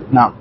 نعم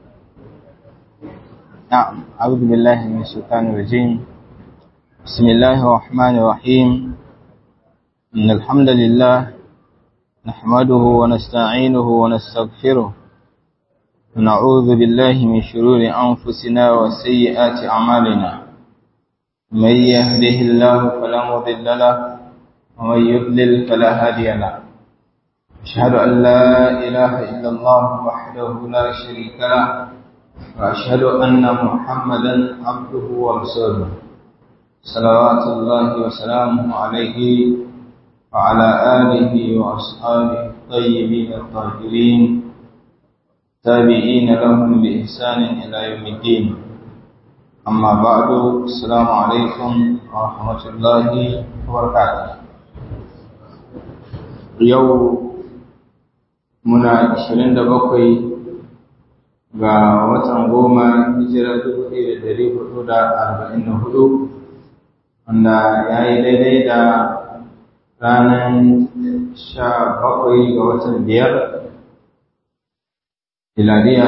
أعوذ بالله من الشيطان الرجيم. بسم الله الرحمن الرحيم. إن الحمد لله نحمده ونستعينه ونستغفره ونعوذ بالله من شرور أنفسنا وسيئات أعمالنا. من يهده الله فلا مضل له ومن يضلل فلا هادي له. أشهد أن لا إله إلا الله وحده لا شريك له وأشهد أن محمدا عبده ورسوله صلوات الله وسلامه عليه وعلى آله وأصحابه الطيبين الطاهرين تابعين لهم بإحسان إلى يوم الدين. أما بعد، السلام عليكم ورحمة الله وبركاته. يوم muna 27 ga watan 10 hijira 1444 wanda ya yi daidai da ranar 17 ga watan 5 miladiya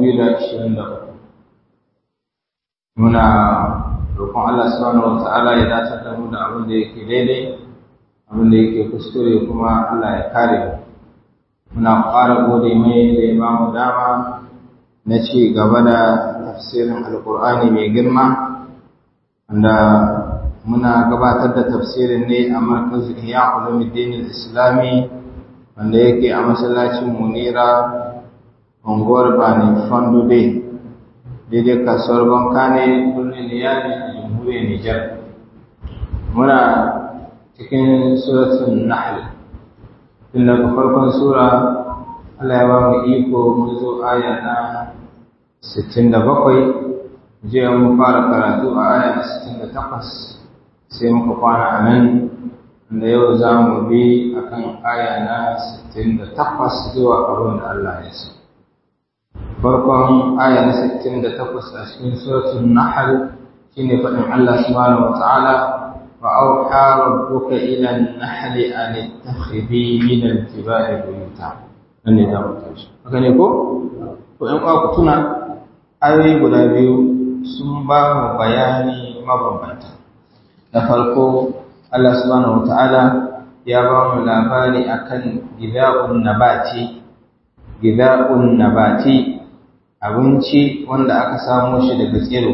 2023. Muna roƙon Allah subhanahu wa ta'ala ya dace da mu da abin da yake daidai, abin da yake kuskure kuma Allah ya kare mu. Muna ƙara gode mai da ya bamu dama na ci gaba da tafsirin Alƙur'ani mai girma, wanda muna gabatar da tafsirin ne a markazin Ihya Ulumuddin Islami wanda yake a masallacin Munira, unguwar Bani Fandude, daidai kasuwar Bankane, birnin Niyami, jamhuriyar Nijar. Muna cikin suratul Nahl. Tun daga farkon sura Allah ya ba mu iko mun zo aya na 67, jiya mun fara karatu a aya na 68 sai muka kwana a nan, da yau za mu bi akan aya na 68 zuwa abin da Allah ya so. Farkon aya na 68 a cikin suratul Nahl shine faɗin Allah subhanahu wa ta'ala: وأوحى ربك إلى النحل أن اتخذي من الجبال بيوتا. أني دعوت أكن يقول وإن أقتنا أي بدابيو سنبا وبياني مبرمتا. نفرقو الله سبحانه وتعالى يا بام لاباري أكن غذاء النباتي abinci wanda aka samo shi daga tsiro,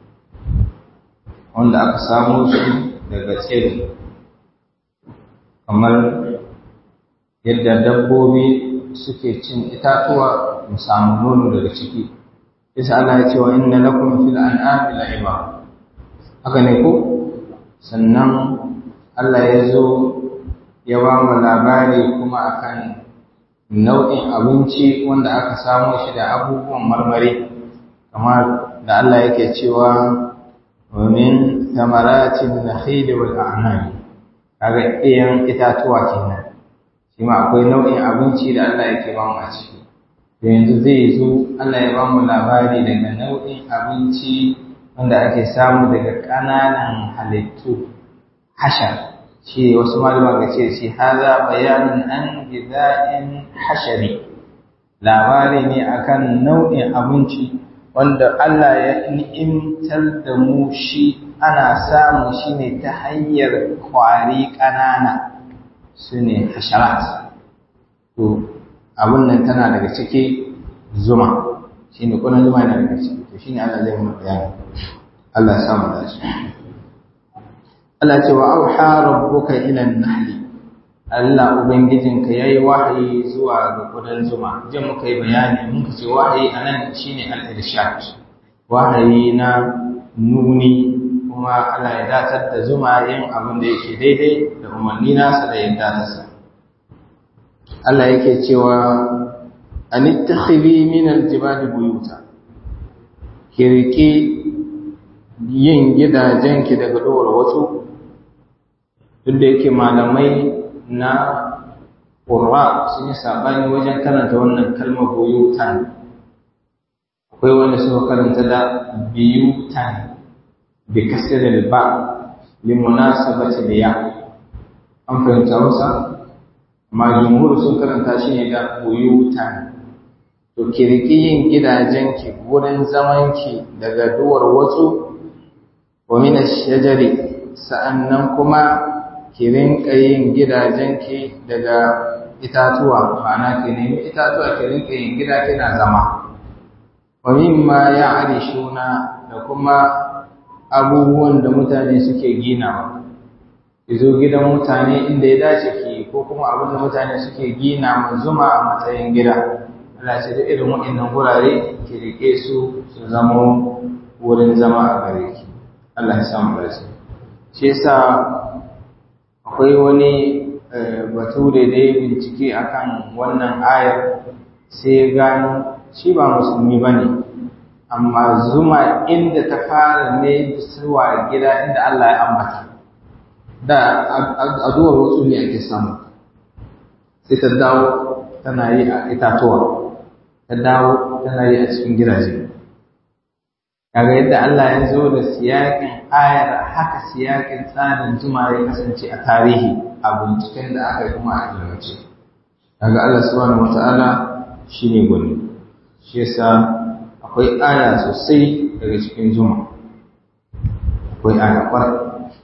daga tsiri, kamar yadda dabbobi suke cin itatuwa mu samu nono daga ciki. Isa Allah ya ce wa inna lakum fil an'ami la'iba. Haka ne ko? Sannan Allah ya zo ya ba mu labari kuma akan nau'in abinci wanda aka samu shi da abubuwan marmari, kamar da Allah yake cewa wa min samaratin nakhil wal a'nab. Kaga ɗayan itatuwa kenan, shi ma akwai nau'in abinci da Allah yake ba mu a ciki. Yanzu zai zo Allah ya ba mu labari daga nau'in abinci wanda ake samu daga ƙananan halittu, hashar. Shi wasu malama ga ce shi haza bayanin an gida'in hashari, labari ne akan nau'in abinci wanda Allah ya ni'imtar da mu shi, ana samu shi ne ta hanyar kwari ƙanana, su ne hasharat. To abin nan tana daga ciki zuma, shi ne ƙunan zuma yana daga ciki. To shi ne Allah zai mu bayani. Allah ya samu da shi. Allah ce wa auha rabbuka ila an-nahl. Allah ubangijinka yayi wahayi zuwa ga ƙudan zuma. Jin muka yi bayani, muka ce wahayi anan shine al-irshad, wahayi na nuni, kuma Allah ya datar da zuma yin abin da yake daidai da umarni nasa da yadda tasa. Allah yake cewa anittakhidhi min al-jibali buyuta, kirki yin gidajenki daga dawar wasu. Duk da yake malamai na ƙura sun yi saɓani wajen karanta wannan kalmar buyutan. Akwai wanda suka karanta da biyutan bi kasril ba li munasabati da ya. An fahimta Hausa? Amma jumhur sun karanta shi ne da buyutan to ki riki yin gidajenki wurin zamanki daga duwar wasu wa min ash-shajari sa'annan kuma ki rinka yin gidajenki daga itatuwa ma'ana ki nemi itatuwa ki rinka yin gida kina zama wa mimma ya'rishuna da kuma abubuwan da mutane suke ginawa ki zo gidan mutane inda ya dace ki ko kuma abin da mutane suke gina ma zuma a matsayin gida Allah ce da irin waɗannan gurare ki rike su zama wurin zama a gare ki Allah ya samu barci shi yasa akwai wani bature da ya bincike akan wannan ayar sai gano shi ba musulmi bane amma zuma inda ta fara ne zuwa gida inda Allah ya ambata da aduwar wasu ne ake samu sai ta dawo tana yi a itatuwa ta dawo tana yi a cikin gidaje kaga yadda Allah ya zo da siyakin ayar haka siyakin tsarin zuma ya kasance a tarihi a binciken da aka yi kuma a ilmace kaga Allah subhanahu wata'ala shine gwani shi yasa akwai aya sosai daga cikin zuma akwai aya kwarai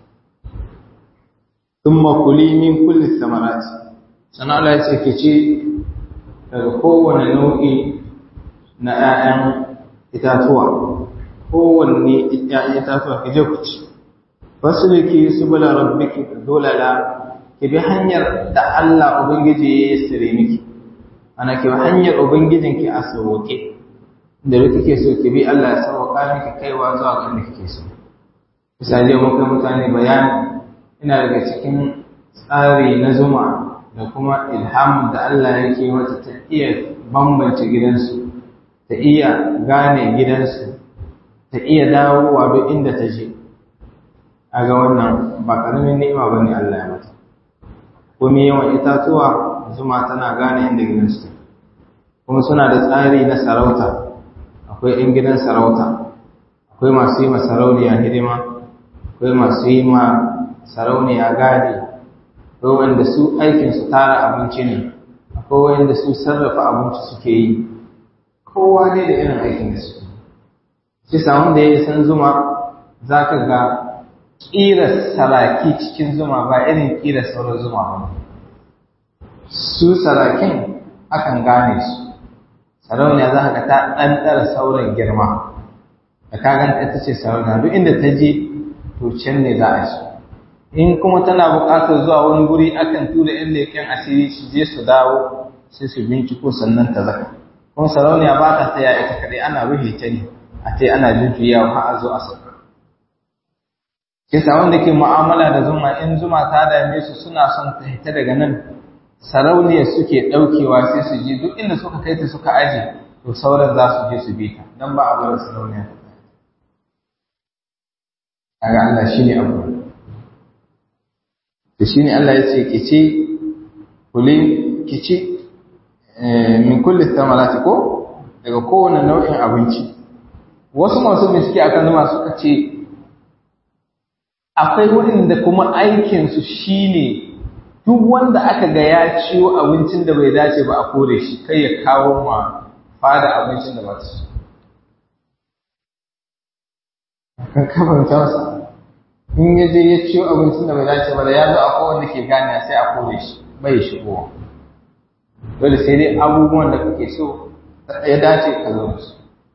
thumma kuli min kulli thamarati sana Allah ya ce kici daga kowane nau'i na 'ya'yan itatuwa kowanne 'ya'yan itatuwa ki je ku ci fasliki subula rabbiki dolala ki bi hanyar da Allah ubangiji ya sire miki ana ki bi hanyar ubangijinki a sauke da kike so ki bi Allah ya sauka miki kaiwa zuwa ga inda kike so misali mun kai mutane bayani ina daga cikin tsari na zuma da kuma ilhamin da Allah yake wata ta iya bambance gidansu ta iya gane gidansu ta iya dawowa duk inda ta je a ga wannan ba ƙaramin ni'ima ba ne Allah ya mata kuma yawan itatuwa zuma tana gane inda gidansu take kuma suna da tsari na sarauta akwai 'yan gidan sarauta akwai masu yi ma sarauniya hidima akwai masu yi ma sarauniya gadi akwai wanda su aikinsu tara abinci ne akwai wanda su sarrafa abinci suke yi kowa ne da irin aikin da suke shi samun da ya san zuma za ka ga ƙirar saraki cikin zuma ba irin ƙirar sauran zuma ba su sarakin akan gane su sarauniya za ka ta ɗanɗara sauran girma da ka ganta ita ce sarauniya duk inda ta je to can ne za a ci in kuma tana buƙatar zuwa wani guri akan tura ‘yan leƙen asiri su je su dawo sai su binciko sannan ta zaka kuma sarauniya ba ta tsaya ita kaɗai ana rufe ta ne a ce ana jujjuyawa har a zo a sauka kisa wanda ke mu'amala da zuma in zuma ta dame su suna son ta hita daga nan sarauniyar suke ɗaukewa sai su je duk inda suka kai ta suka aje to sauran za su je su bi ta don ba a bar sarauniya ta kaga Allah shine abu to shine Allah ya ce kici min kulli thamarati ko daga kowane nau'in abinci wasu masu bincike akan zuma suka ce akwai waɗanda kuma aikinsu shine duk wanda aka ga ya ciwo abincin da bai dace ba a kore shi kai ya kawo ma fada abincin da ba ta so kan kamanta masa in ya je ya ciwo abincin da bai dace ba da ya zo akwai wanda ke gane sai a kore shi bai shigowa dole sai dai abubuwan da kake so ya dace ka zo da su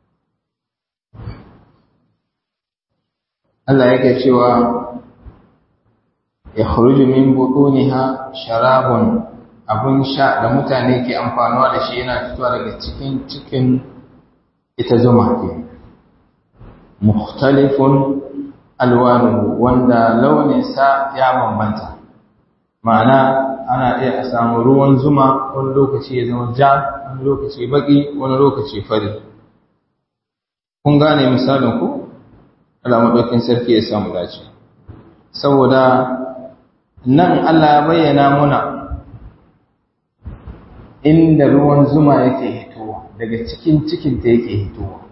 Allah yake cewa ya kharuju min butuniha sharabun abun sha da mutane ke amfanuwa da shi yana fitowa daga cikin ita zuma ke mukhtalifun alwanuhu wanda launin sa ya bambanta ma'ana ana iya a samu ruwan zuma wani lokaci ya zama ja wani lokaci baki wani lokaci fari kun gane misalin ku Allah madaukakin sarki ya samu dace saboda nan Allah ya bayyana muna inda ruwan zuma yake hitowa daga cikin ta yake hitowa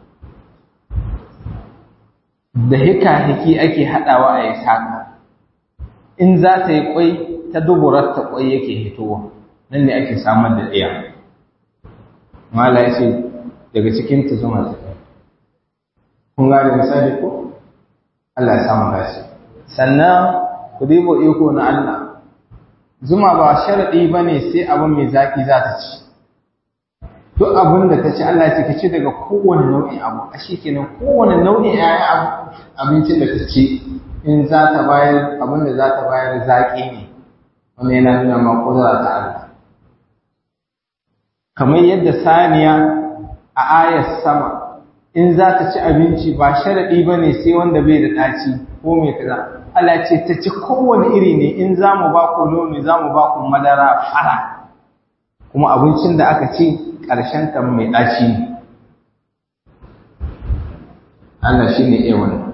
da hika-hiki ake haɗawa a yi saka in za ta yi ƙwai ta duburar ta ƙwai yake hitowa nan ne ake samar da ɗaya mala ya ce daga cikin ta zuma ta kai. Kun gane misali ko? Allah ya samu gashi. Sannan ku dibo iko na Allah. Zuma ba sharadi bane sai abin mai zaki za ta ci. Duk abin da ta ci Allah ya ce daga kowane nau'in abu. A kenan kowane nau'in ƴaƴan abincin da ta ci in za ta bayar abin da za ta bayar zaki ne. Wannan yana nuna ma kudura ta Allah. Kamar yadda saniya a ayar sama in za ta ci abinci ba sharaɗi ba ne sai wanda bai da ɗaci ko mai kaza. Allah ce ta ci kowane iri ne in za mu ba ku nono za mu ba ku madara fara. Kuma abincin da aka ci ƙarshen ta mai ɗaci ne. Allah shi ne iya wannan.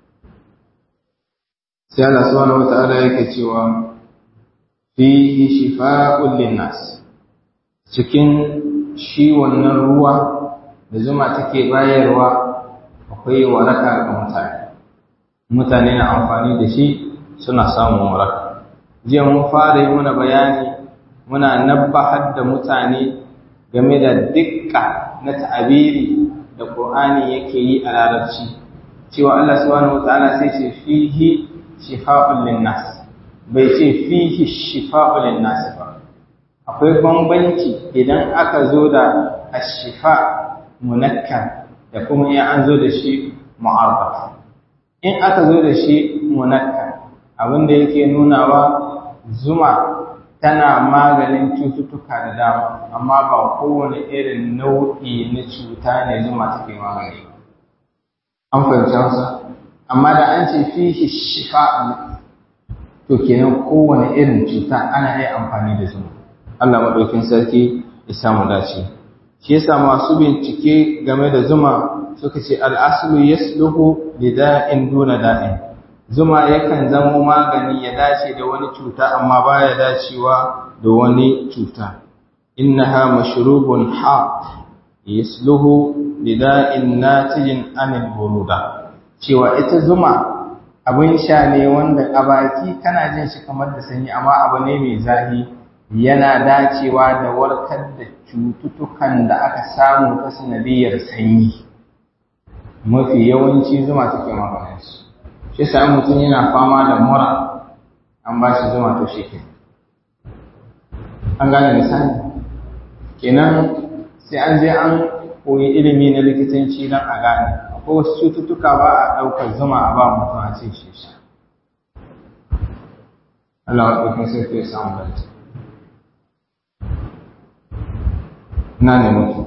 Sai Allah subhanahu wa ta'ala yake cewa fihi shifa'un linnas. Cikin shi wannan ruwa da zuma take bayarwa akwai waraka ga mutane. Mutane na amfani da shi suna samun waraka. Jiya mun fara yi muna bayani muna nabbahar da mutane game da dukka na ta'abiri da Qur'ani yake yi a Larabci. Cewa Allah subhanahu wataala sai ce fihi shifa'un linnas. Bai ce fihi shifa'un linnas ba. Akwai bambanci idan aka zo da ashifa munakkar da kuma in an zo da shi mu'arraf. In aka zo da shi munakkar abinda yake nunawa zuma tana maganin cututtuka da dama amma ba kowane irin nau'i na cuta ne zuma take magani. An fahimci Hausa? Amma da an ce fihi shifa to kenan kowane irin cuta ana iya amfani da zuma. Allah maɗaukin sarki ya samu dace. Shi yasa masu bincike game da zuma suka ce al'aslu yasluhu li da'in duna da'in. Zuma yakan zama magani ya dace da wani cuta amma baya dacewa da wani cuta. Innaha mashrubun ha yasluhu li da'in natijin anil buruda. Cewa ita zuma abin sha ne wanda a baki kana jin shi kamar da sanyi amma abu ne mai zafi. Yana dacewa da warkar da cututtukan da aka samu ta sanadiyar sanyi. Mafi yawanci zuma take maganin su. Shi sa mutum yana fama da mura an ba shi zuma to shi ke. An gane misali? Kenan sai an je an koyi ilimi na likitanci don a gane. Akwai wasu cututtuka ba a ɗaukar zuma a ba mutum a ce shi sha. Allah wa ɗaukin sai ya samu barci. na ne mutu.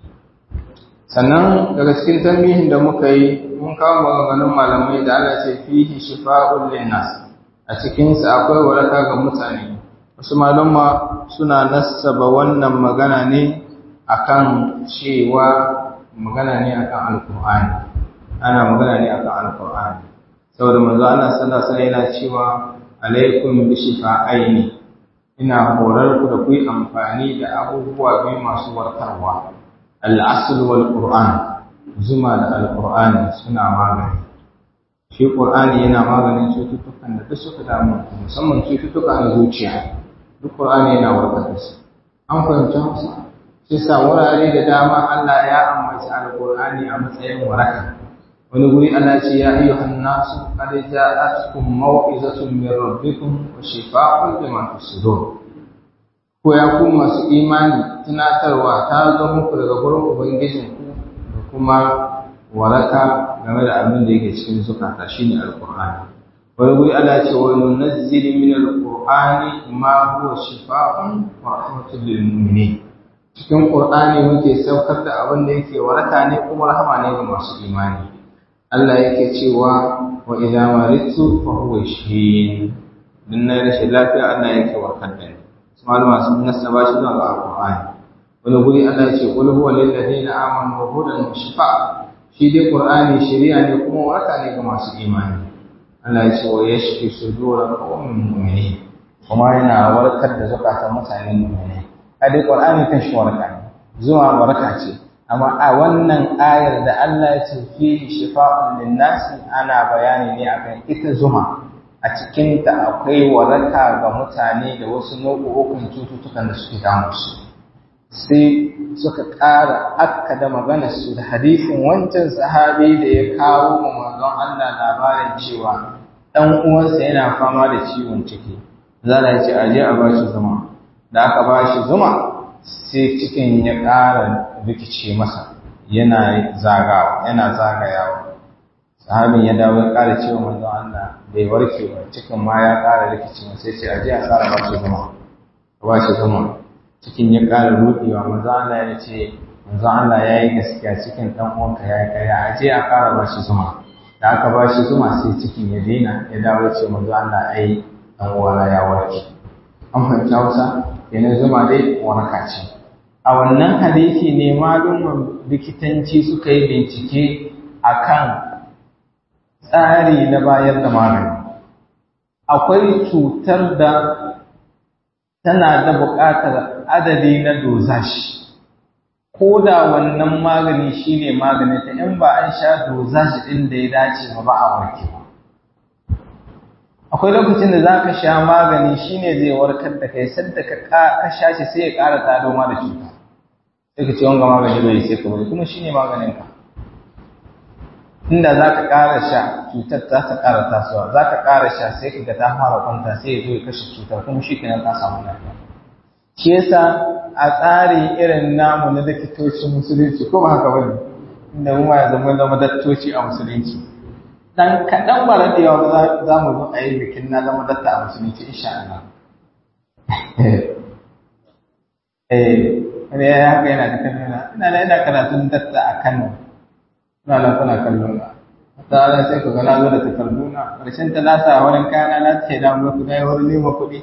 Sannan daga cikin tambihin da muka yi mun kawo maganganun malamai da Allah ce fihi shifa'un linnas. A cikin sa akwai waraka ga mutane. Wasu malama suna nassaba wannan magana ne akan cewa magana ne akan Alƙur'ani. Ana magana ne akan Alƙur'ani. Saboda manzo Allah sallallahu alaihi wasallam yana cewa alaikum bi shifa'aini. Ina horar ku da ku yi amfani da abubuwa biyu masu warkarwa. Al-asl wal Qur'an. Zuma da Al-Qur'ani suna magani. Shi Qur'ani yana maganin cututtukan da duk suka damu, musamman cututtuka na zuciya. Duk Qur'ani yana warkar da su. An fahimci Hausa? Shi sa wurare da dama Allah ya ambaci Al-Qur'ani a matsayin waraka. Wani guri Allah ce ya ayyuhan nasu qad ja'atkum maw'izatun min rabbikum wa shifaa'un lima fi sudur. Ko ya ku masu imani tunatarwa ta zo muku daga gurin ubangijinku da kuma waraka game da abin da yake cikin zukata shine alqur'ani. Wani guri Allah ce wa nunazzilu min alqur'ani ma huwa shifaa'un wa rahmatun lil mu'minin. Cikin qur'ani muke saukar da abin da yake waraka ne kuma rahama ne ga masu imani. Allah yake cewa wa idza maridtu fa huwa yashfin. Dan na rashin lafiya Allah yake warkar da ni. Malama sun nasaba shi zuwa ga Al-Qur'ani. Wani guri Allah ya ce qul huwa lil ladina amanu hudan wa shifa. Shi dai Qur'ani shari'a ne kuma waraka ne ga masu imani. Allah ya ce wa yashfi sudura qaumin mu'minin. Kuma yana warkar da zakatan mutanen mu'mini. Dai Qur'ani kan shi waraka ne. Zuwa waraka ce. Amma a wannan ayar da Allah ya ce fi shifa'un lin-nasi ana bayani ne akan ita zuma. A cikinta akwai waraka ga mutane da wasu nau'ukan cututtukan da suke damu su. sai suka ƙara akka da maganarsu da hadisin wancan sahabi da ya kawo mu manzon Allah labarin cewa ɗan uwansa yana fama da ciwon ciki. Zala ce aje a ba shi zuma. Da aka ba shi zuma sai cikin ya ƙara rikice masa yana zagayawa. Sahabin ya dawo ya ƙara cewa manzon Allah bai warke ba, cikin ma ya ƙara rikice masa sai ce aje a ƙara ba shi zuma. Ba shi zuma. Cikin ya ƙara ruɗewa, manzo Allah ya ce manzo Allah ya yi gaskiya, cikin ɗan uwanka ya yi ƙarya, a je a ƙara ba shi zuma. Da aka ba shi zuma sai cikin ya daina, ya dawo ce manzo Allah ai ɗan uwana ya warke. An fahimci Hausa? Yana zuma dai waraka ce. A wannan hadisi ne malumman likitanci suka yi bincike akan tsari na bayar da magani. Akwai cutar da tana da buƙatar adadi na dozashi, ko da wannan magani shine maganin ta, in ba an sha dozashi ɗin da ya dace ba a warke ba. Akwai lokacin da za ka sha magani shine zai warkar da kai, sadda ka sha shi sai ya ƙara tado ma da cuta, sai ka ce wanga magani bai sai ka bari, kuma shine maganinka. Inda za ka ƙara sha cutar za ta ƙara tasowa, za ka ƙara sha sai ka ga ta fara kwanta sai ya zo ya kashe cutar, kuma shi kenan ka samu lafiya. Shi yasa a tsari irin namu na likitocin musulunci, ko ba haka ba ne, inda mu ma ya zama dattoci a musulunci, dan kaɗan ba daɗewa ba za mu zo a yi bikin na zama datta a musulunci insha Allah. Wani ya haka yana da kallon ina karatun datta a Kano. Ina kuna kallon ba. Ta ala sai ku ga na zo da takarduna. Ƙarshen ta na sa wurin kayana na ce da mu ku dai wurin nema kuɗi.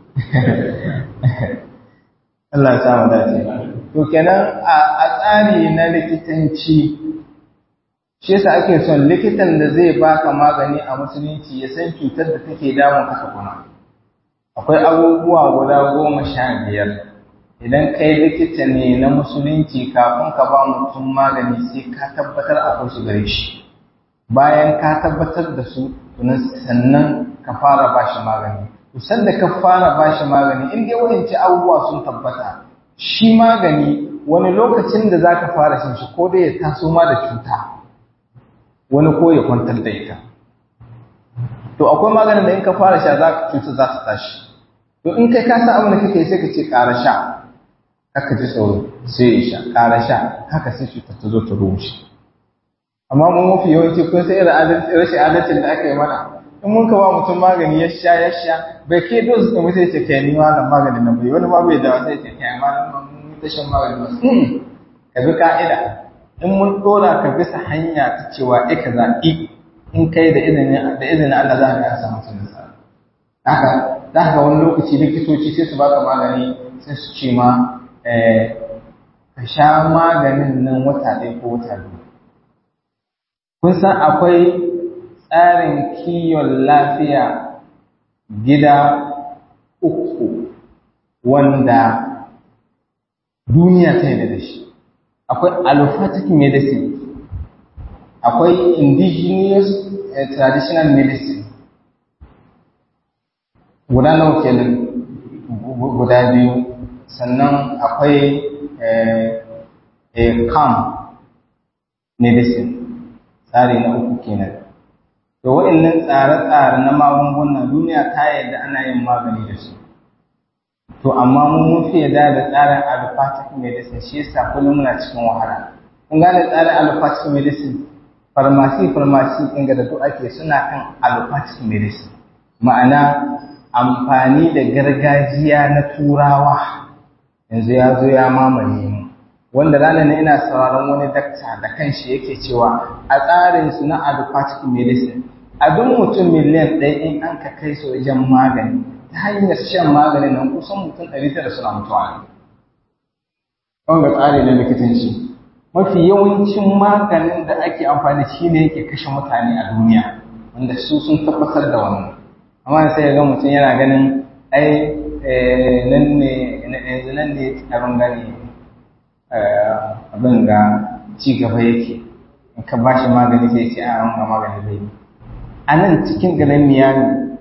Allah ya samu dace. To kenan a tsari na likitanci shi yasa ake son likitan da zai baka magani a musulunci ya san cutar da take damun ka tukuna. Akwai abubuwa guda 15. Idan kai likita ne na musulunci kafin ka ba mutum magani sai ka tabbatar akwai su gare shi. Bayan ka tabbatar da su, sannan ka fara ba shi magani. Kusan da ka fara ba shi magani, in dai waɗance abubuwa sun tabbata, shi magani wani lokacin da za ka fara shan shi ko dai ya taso ma da cuta, wani ko ya kwantar da ita. To akwai maganin da in ka fara sha cuta za ta tashi. To in kai ka san abin da kake sai ka ce ƙara sha. Haka ji tsoro sai ya sha, ƙara sha, haka sai cutar ta zo ta rushe. Amma mun mafi yawanci kun sai irin rashin adalcin da aka yi mana, in mun kawo mutum magani ya sha, bai ke dozu da mutum ce kai ni wannan maganin nan bai, wani ma bai da wata ce kai malam mun ta shan magani ba. Ka bi ka'ida, in mun dora ka bisa hanya ta cewa ka zaɓi in kai da izinin Allah za ka samu mutum nasara. Haka za ka wani lokaci likitoci sai su baka magani sai su ce ma ka sha maganin nan wata ɗaya ko wata biyu. Kun san akwai tsarin kiwon lafiya gida 3 wanda duniya ta yi da shi. Akwai allopathic medicine, akwai indigenous traditional medicine. Guda nawa kenan? Guda 2. Sannan akwai calm medicine, tsari na 3 kenan. Da waɗannan tsare-tsare na magunguna duniya ta yadda ana yin magani da su. To amma mun fi yadda da tsarin allopathic medicine, shi yasa kullum muna cikin wahala. Kun gane tsarin allopathic medicine, farmasi ɗin da duk ake suna kan allopathic medicine, ma'ana amfani da gargajiya na turawa. Yanzu ya zo ya mamaye mu, wanda ranar ne ina sauraron wani dakta da kanshi yake cewa a tsarin su na allopathic medicine a duk mutum miliyan 1 in an ka kai su wajen magani ta hanyar shan maganin nan kusan mutum 900 suna mutuwa ne. Wanga tsari na likitanci mafi yawancin maganin da ake amfani shi ne yake kashe mutane a duniya, wanda su sun tabbatar da wannan. Amma sai ga mutum yana ganin ai nan ne abin gani abin ga ci gaba yake, in ka ba shi magani sai ce a wanga magani bai. A nan cikin garin Miami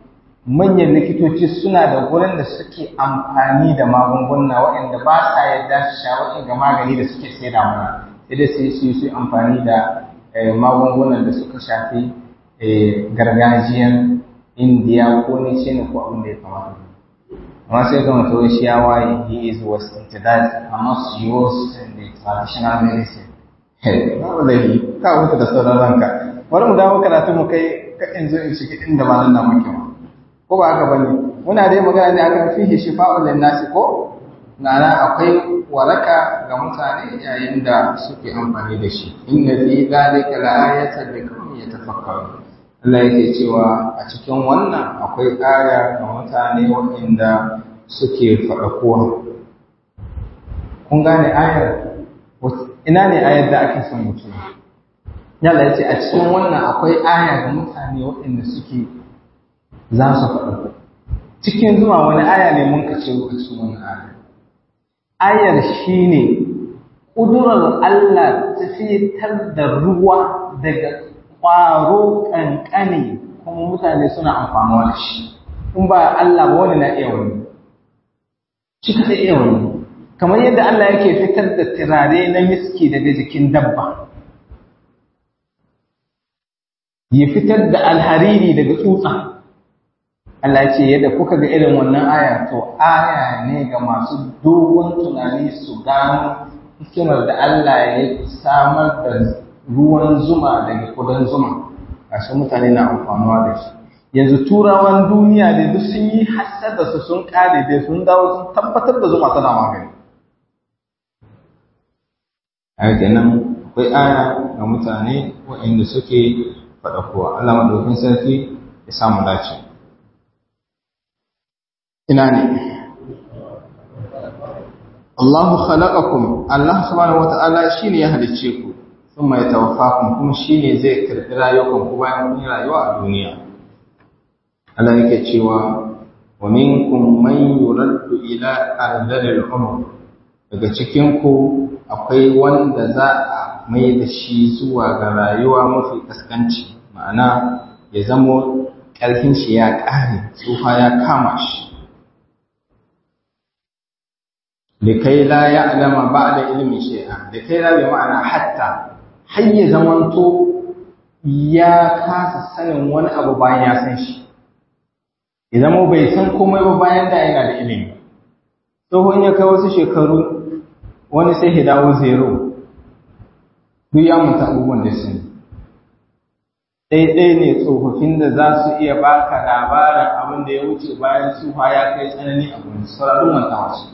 manyan likitoci suna da gurin da suke amfani da magunguna waɗanda ba sa yarda su sha waɗanda magani da suke saida mana sai dai su yi amfani da magungunan da suka shafi gargajiyan indiya ko ne ce ne ko abin da ya kamata amma sai ga mutum shi ya waye he is was into that I must use the traditional medicine ba da yi ka wuta da sauran ranka bari mu dawo karatu mu kai in zo in shiga inda ba nan da muke ba ko ba haka bane muna dai magana ne akan fihi shifa'un lin-nasi ko nana akwai waraka ga mutane yayin da suke amfani da shi inna fi zalika la'ayatan liqaumin yatafakkarun Allah yake cewa a cikin wannan akwai aya ga mutane waɗanda suke faɗakuwa kun gane ayar ina ne ayar da ake son mutum Allah ya ce a cikin wannan akwai aya ga mutane waɗanda suke za su faɗaku cikin zuwa wani aya ne mun kace a cikin wannan aya ayar shine ƙudurar Allah ta fitar da ruwa daga ƙwaro ƙanƙani kuma mutane suna amfanuwa da shi in ba Allah ba wani na iya wani shi kada iya wani kamar yadda Allah yake fitar da turare na miski daga jikin dabba ya fitar da alhariri daga tsutsa Allah ce yadda kuka ga irin wannan aya to aya ne ga masu dogon tunani su gano hikimar da Allah ya samar da ruwan zuma daga kudan zuma gashi mutane na amfanuwa da shi yanzu turawan duniya da duk sun yi hasada su sun kare da sun dawo sun tabbatar da zuma tana magani a kenan akwai aya ga mutane waɗanda suke faɗa kuwa Allah madaukakin sarki ya samu dace ina ne Allahu khalaqakum Allah subhanahu wata'ala shine ya halicce ku kuma ya tawaffakum kuma shine zai karbi rayukan ku bayan kun rayuwa a duniya Allah yake cewa wa minkum man yuraddu ila ardhil umr daga cikin ku akwai wanda za a mai da shi zuwa ga rayuwa mafi kaskanci ma'ana ya zamo ƙarfin shi ya ƙare tsufa ya kama shi likai la ya'lama ba'da ilmi shay'an likai la bi ma'ana hatta hayya zamanto ya kasa sanin wani abu bayan ya san shi idan mu bai san komai ba bayan da yana da ilimi tsohon ya kai wasu shekaru wani sai ya dawo zero duk ya mutu abubuwan da sun ɗaiɗai ne tsofaffin da za su iya baka labarin abin da ya wuce bayan tsufa ya kai tsanani abin sauraron mantawa su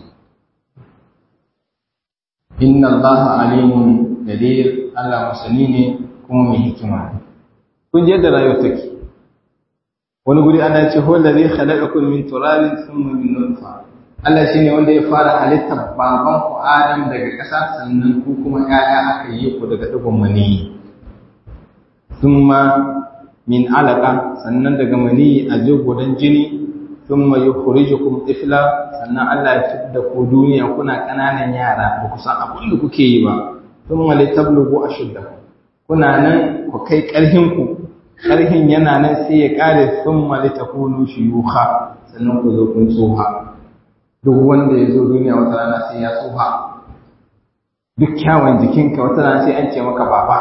inna allaha alimun qadir Allah masani ne kuma mai hikima ne kun je da rayuwar take wani guri ana ce huwa allazi khalaqakum min turabin thumma min nutfa Allah shine wanda ya fara halittar baban ku Adam daga ƙasa sannan ku kuma ƴaƴa aka yi ku daga digon mani thumma min alaqa sannan daga mani a je gudan jini thumma yukhrijukum tifla sannan Allah ya fidda ku duniya kuna kananan yara ba ku san abin da kuke yi ba thumma litablugu ashuddakum kuna nan ku kai karhin yana nan sai ya kare thumma litakunu shuyukha sannan ku zo kun tsoha duk wanda ya zo duniya wata rana sai ya tsoha duk kyawun jikinka wata rana sai an ce maka baba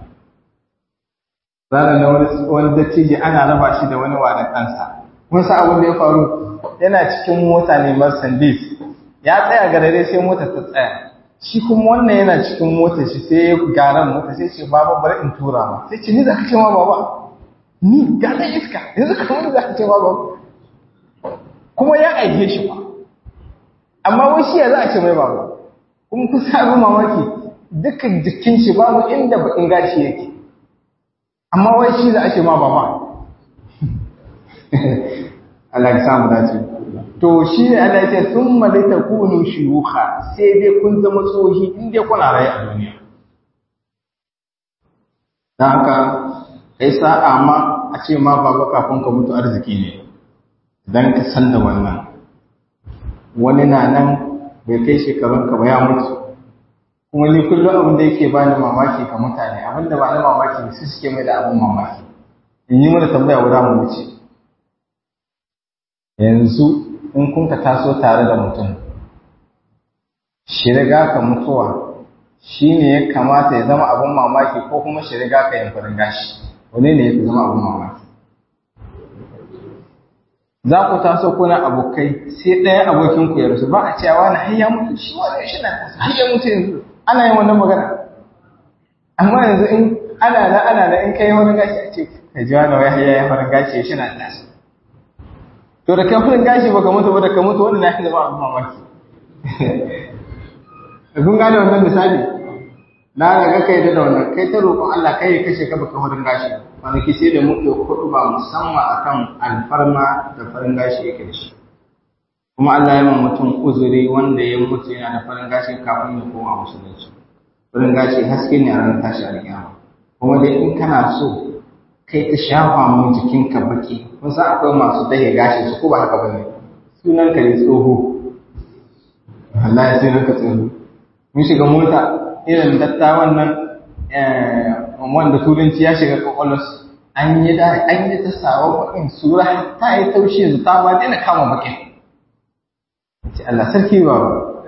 ranar na wani dattijo ana raba shi da wani wa da kansa mun sa abin da ya faru yana cikin mota ne Mercedes ya tsaya garare sai mota ta tsaya shi kuma wannan yana cikin mota shi sai garan mota sai ce baba bari in tura ma sai ce ni za ka ce ma baba ni ga dan iska yanzu kamar ni za ka ce ma baba kuma ya aike shi ba amma wai shi ya za a ce mai baba kuma ku sa abin mamaki dukkan jikin shi babu inda bakin gashi yake amma wai shi za a ce ma baba Allah ya samu dace to shi ne Allah ya ce thumma litakunu shuyukha sai dai kun zama tsohi in dai kuna raye a duniya dan haka kai sa'a ma a ce ma baba kafin ka mutu arziki ne dan ka san da wannan wani na nan bai kai shekarun ka ba ya mutu kuma ni kullum abin da yake bani mamaki ka mutane abin da ba na mamaki su suke mai da abin mamaki in yi mana tambaya guda mu wuce yanzu in kun ka taso tare da mutum shi riga ka mutuwa shi ne ya kamata ya zama abin mamaki ko kuma shi riga ka yin farin gashi wane ne ya fi zama abin mamaki za ku taso kuna abokai sai ɗaya abokinku ya rasu ba a cewa na hayya mutu shi wani shi na hayya mutu yanzu ana yin wannan magana amma yanzu in ana da in kai wani gashi a ce ka ji wani wai hayya ya farin gashi shi na tashi to da kan farin gashi baka mutu ba da ka mutu wani na fi zama abin mamaki kun gane wannan misali na ga kai da wannan kai ta roƙon Allah kai ya kashe ka baka farin gashi kwanaki sai da muke kudu ba musamman akan alfarma da farin gashi yake da shi kuma Allah ya ma mutum uzuri wanda ya mutu yana da farin gashi kafin ya koma musulunci farin gashi haske ne a ranar tashi alƙiyama kuma dai in kana so kai ta shafa mu jikinka baki kun san akwai masu dahe gashi su ko ba haka bane sunan ka ne tsoho Allah ya sunan ka tsoho mun shiga mota irin dattawan nan wanda turanci ya shiga kwakwalwas an yi ta sawa bakin sura ta yi taushe yanzu ta ba daina kama bakin ce Allah sarki ba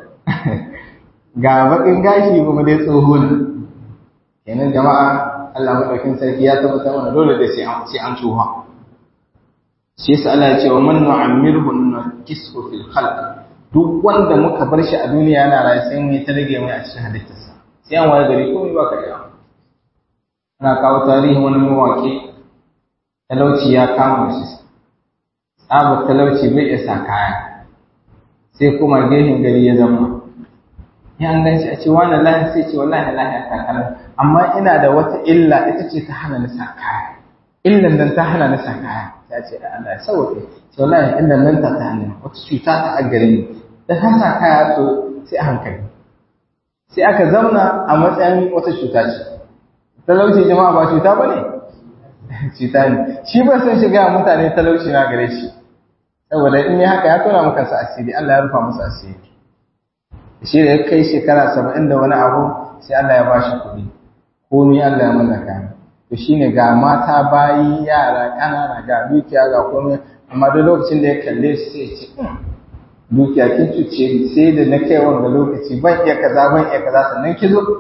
ga bakin gashi kuma dai tsoho ne kenan jama'a Allah madaukin sarki ya tabbatar mana dole dai sai an tsoha shi yasa Allah ya ce wa man nu'ammirhu nukisu fil khalq duk wanda muka bar shi a duniya yana rayu sai mu yi ta rage mai a cikin halittarsa sai an waye gari komai ba ka yi ana kawo tarihin wani mawaƙi talauci ya kama shi tsabar talauci bai iya sa kaya sai kuma gehin gari ya zama ya an ganci a ce wani lahi sai ce wallahi lahi a takarar amma ina da wata illa ita ce ta hana ni sa kaya illan nan ta hana ni sa kaya ta ce da Allah ya sauke ce wallahi illan nan ta hana wata cuta ta a gare ni da ta sa kaya to sai a hankali sai aka zauna a matsayin wata cuta ce talauci jama'a ba cuta ba ne cuta ne shi ba sun shiga mutane talauci na gare shi saboda in yi haka ya tona maka sa asiri Allah ya rufa musu asiri shi da ya kai shekara 70 da wani abu sai Allah ya bashi kuɗi komai Allah ya mallaka to shine ga mata bayi yara ƙanana ga dukiya ga komai amma duk lokacin da ya kalle su sai ya ce dukiya kin cuce ni sai da na kai wanga lokaci ban iya kaza sannan ki zo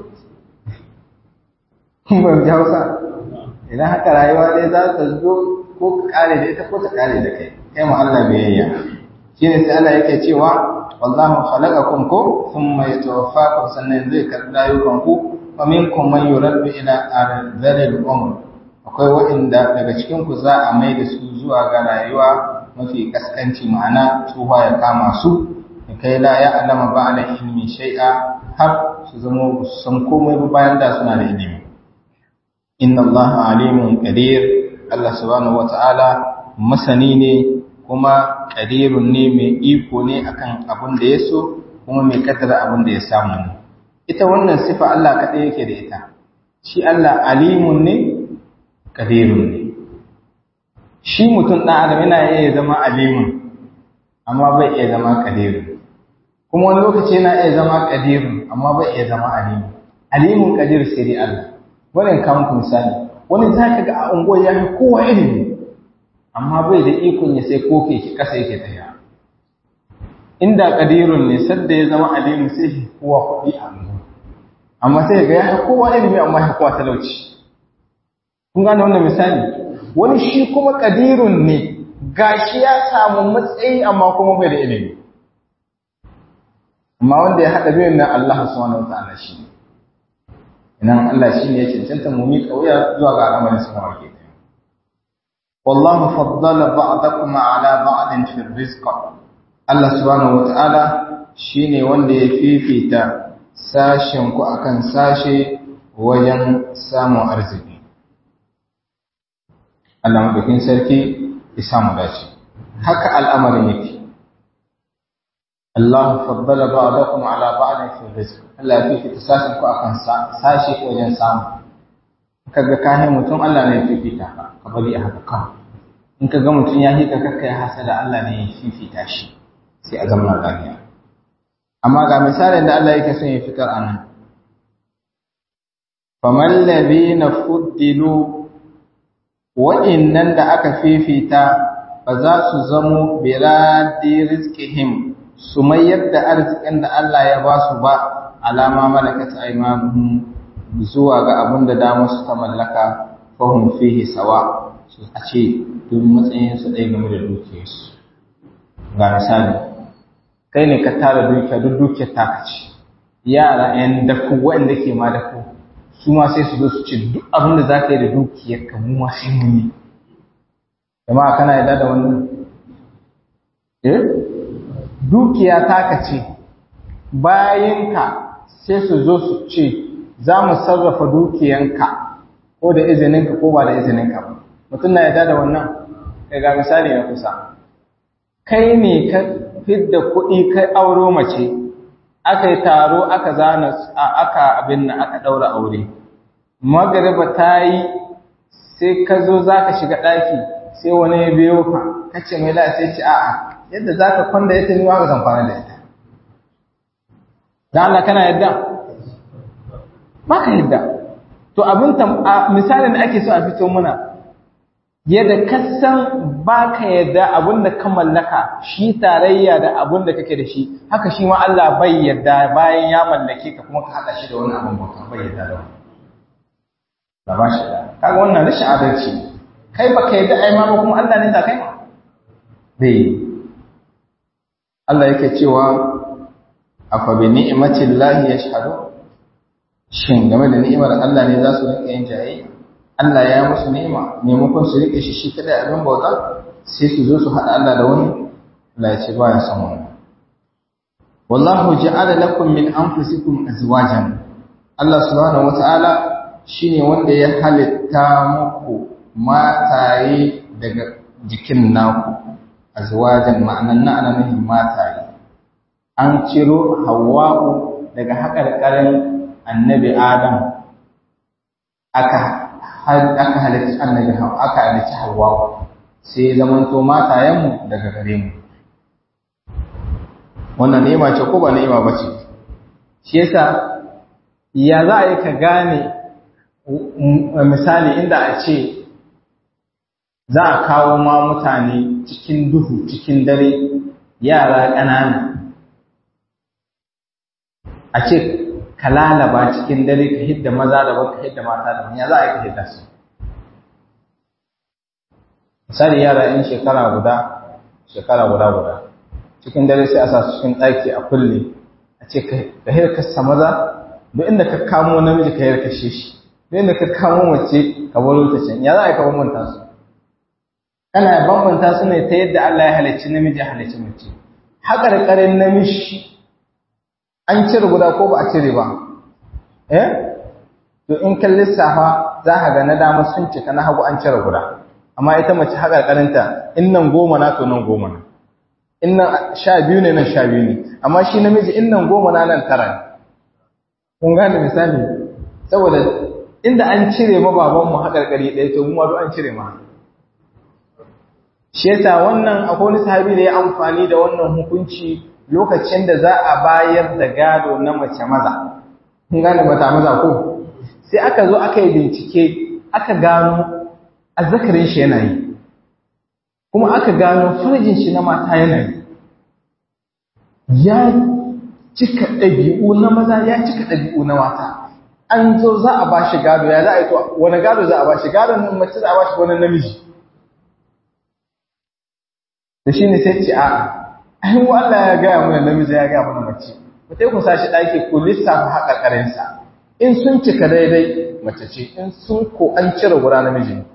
ban ji Hausa idan haka rayuwa dai za ta zo ko ka kare da ita ko ta kare da kai kai mu Allah biyayya shine sai Allah yake cewa wallahu khalaqakum ko thumma yatawaffakum sannan zai karɓi rayukan ku wa minkum man yuraddu ila arzalil umr akwai waɗanda daga cikin ku za a mai da su zuwa ga rayuwa mafi kaskanci ma'ana tsuwa ya kama su kai la ya alama ba da ilmi shay'a har su zama san komai ba bayan da suna da ilimi inna Allah alimun qadir Allah subhanahu wata'ala masani ne kuma qadirun ne mai iko ne akan abin da yaso kuma mai kaddara abin da ya samu ne ita wannan sifa Allah kadai yake da ita shi Allah alimun ne qadirun ne shi mutum ɗan adam yana iya zama alimun amma bai iya zama qadirun kuma wani lokaci yana iya zama qadirun amma bai iya zama alimun alimun qadir sai dai Allah wannan kan ku misali wani zaka ga a unguwar ya fi kowa ilimi amma bai da ikon ya sai koke ki kasa yake tsaya inda qadirun ne sadda ya zama alimun sai shi kowa kuɗi a unguwa amma sai ga ya fi kowa ilimi amma ya kowa talauci kun gane wannan misali wani shi kuma qadirun ne gashi ya samu matsayi amma kuma bai da ilimi amma wanda ya haɗa biyun nan Allah subhanahu wataala shi ne idan Allah shi ne ya cancanta mu miƙa wuya zuwa ga al'amarin sa wake wallahu faddala ba'dakum ala ba'din fi rizq Allah subhanahu wataala shine wanda ya fifita sashen ku akan sashe wajen samun arziki Allah madaukin sarki ya samu dace haka al'amarin yake Allah faddala ba'dakum ala ba'din fi rizq Allah ya fifita sashin ku akan sashi wajen samu kaga kai mutum Allah ne ya fifita ka bari a haka ka in kaga mutum ya hika kakka ya hasada Allah ne ya fifita shi sai a zama lafiya amma ga misalin da Allah yake son ya fitar anan faman ladina fuddilu wa'innan da aka fifita ba za su zamo biradi rizqihim su mayar da arzikin da Allah ya ba su ba alama malakat aymanuhum zuwa ga abin da damar su ta mallaka fahum fihi sawa su a ce duk matsayin su ɗaya game da dukiyarsu. Ga misali, kai ne ka tara dukiya, duk dukiyar taka ce, yara ‘yan dafu waɗanda ke ma dafu su ma sai su zo su ce duk abin da za ka yi da dukiyar ka mu ma sai mun yi. Jama'a kana yarda da wannan? Dukiya taka ce, bayanka sai su zo su ce za mu sarrafa dukiyanka ko da izininka ko ba da izininka ba. Mutum na yarda da wannan? Ga misali na kusa. Kai ne ka fidda kuɗi kai auro mace, aka yi taro aka zana aka abin nan aka ɗaura aure. Magariba ta yi sai ka zo za ka shiga ɗaki sai wani ya biyo ka, ka ce mai la'a sai ce a'a, yadda za ka kwanda ita ni ma ka zan kwana da ita. Da Allah kana yadda? Ba ka yadda. To abin misalin da ake so a fito muna, yadda kasan ba ka yadda abin da ka mallaka shi tarayya da abin da kake da shi, haka shi ma Allah bai yadda bayan ya mallake ka kuma ka haɗa shi da wani abin bauta bai yadda da wani. Ba ba shi da. Kaga wannan rashin adalci. Kai ba ka yadda ai ma ba kuma Allah ne da kai ma. Dai. Allah yake cewa afa bi ni'matillahi yashhadu. Shin game da ni'imar Allah ne za su rinka yin jayayya? Allah ya musu ni'ima, maimakon su rike shi kadai abin bauta, sai su zo su haɗa Allah da wani. Allah ya ce ba ya san wannan. Wallahu ja'ala lakum min anfusikum azwajan. Allah subhanahu wata'ala shine wanda ya halitta muku mataye daga jikin naku. Azwajan ma'anan na ana nufin mataye. An ciro Hawwa'u daga haƙarƙarin Annabi Adam aka halitta annabi aka halitta Hawwa sai zamanto matayenmu daga gare mu. Wannan ni'ima ce ko ba ni'ima bace? Shi yasa ya za a yi ka gane misali inda a ce za a kawo ma mutane cikin duhu cikin dare yara ƙanana a ce ka lalaba cikin dare ka hidda maza daban ka hidda mata daban, ya za a yi ka hidda su? Misali yara in shekara guda cikin dare sai a sa su cikin ɗaki a kulle a ce ka hirkasta maza duk inda ka kamo namiji ka hirkashe shi, duk inda ka kamo mace ka baro ta can, ya za a yi ka bambanta su? Kana bambanta su ne ta yadda Allah ya halicci namiji ya halicci mace. Haƙarƙarin namiji an cire guda ko ba a cire ba? To in kan lissafa za ka ga na dama sun cika na hagu an cire guda. Amma ita mace haƙarƙarinta in nan 10 na to nan 10 na. In nan 12 ne nan 12 ne. Amma shi namiji in nan 10 na nan 9 ne. Kun gane misali? Saboda inda an cire ma babanmu haƙarƙari ɗaya to mu ma an cire ma. Shi yasa wannan akwai wani sahabi da ya amfani da wannan hukunci lokacin da za a bayar da gado na mace maza. Kun gane mata maza ko? Sai aka zo aka yi bincike, aka gano azzakarin shi yana yi. Kuma aka gano farjin shi na mata yana yi. Ya cika ɗabi'u na maza, ya cika ɗabi'u na mata. An zo za a ba shi gado, ya za a yi to wani gado za a ba shi? Gadon mace za a ba shi wani namiji. Da shi ne sai ce a'a. Ai Allah ya gaya mana namiji ya gaya mana mace. Ku sai ku sashi ɗaki ku lissafa haƙarƙarinsa. In sun cika daidai mace ce, in sun ko an cire guda namiji ne.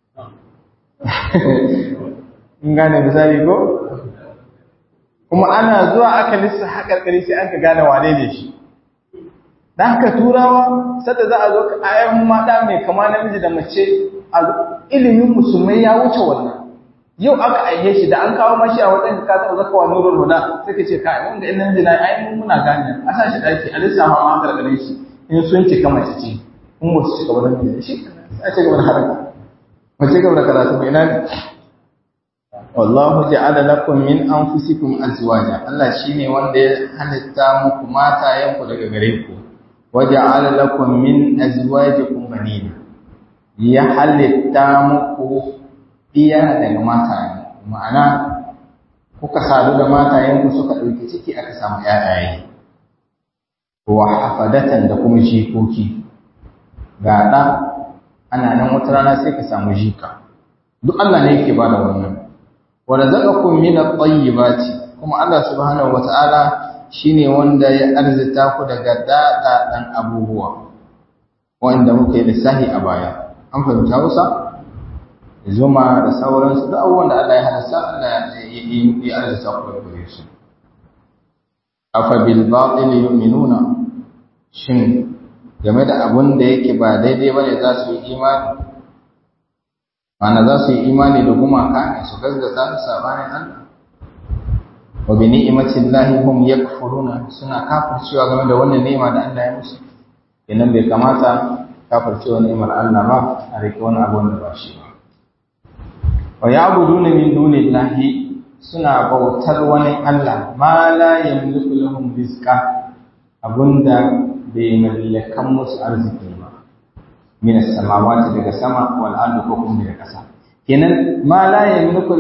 In gane misali ko? Kuma ana zuwa aka lissa haƙarƙari sai an ka gane wane ne shi. Da haka turawa, sadda za a zo ka ayan mata mai kama namiji da mace, ilimin musulmai ya wuce wannan. Yau aka aihe shi da an kawo mashi a wajen ka taɓa zaka wa nurul huda sai ka ce kai wanda in namiji na ai mun muna gane a sa shi daki a lissafa ma gargare shi in sun cika mace ce in ba su cika ba namiji shi a ce gaba da haraka mace gaba da karatu mai ina wallahu ja'ala lakum min anfusikum azwaja Allah shine wanda ya halitta muku matayenku daga gare ku wa ja'ala lakum min azwajikum banina ya halitta muku iya daga ma'ana kuka sadu da matayenku suka ɗauki ciki aka samu ƴaƴaye wa hafadatan da kuma jikoki ga ɗa ana nan wata rana sai ka samu jika duk Allah ne yake bada wannan wa razaqakum min at-tayyibati kuma Allah subhanahu wata'ala shine wanda ya arzita ku daga daɗaɗan abubuwa wanda muka yi lissahi a baya an fahimta Hausa zuma da sauransu da abubuwan da Allah ya halasta Allah ya arzita ku da gare su afa bil batil yu'minuna shin game da abun da yake ba daidai bane za su yi imani mana za su yi imani da gumaka ne su gaskata sabanin Allah wa bi ni'matillahi hum yakfuruna suna kafircewa game da wannan ni'ima da Allah ya musu kenan bai kamata kafircewa ni'imar Allah ba a rike wani abu wanda ba shi ba wa ya'buduna min dunillahi suna bautar wani Allah ma la yamliku lahum rizqa abunda bai mallakan musu arziki ba min as-samawati daga sama wal ardi ko kuma daga ƙasa kenan ma la yamliku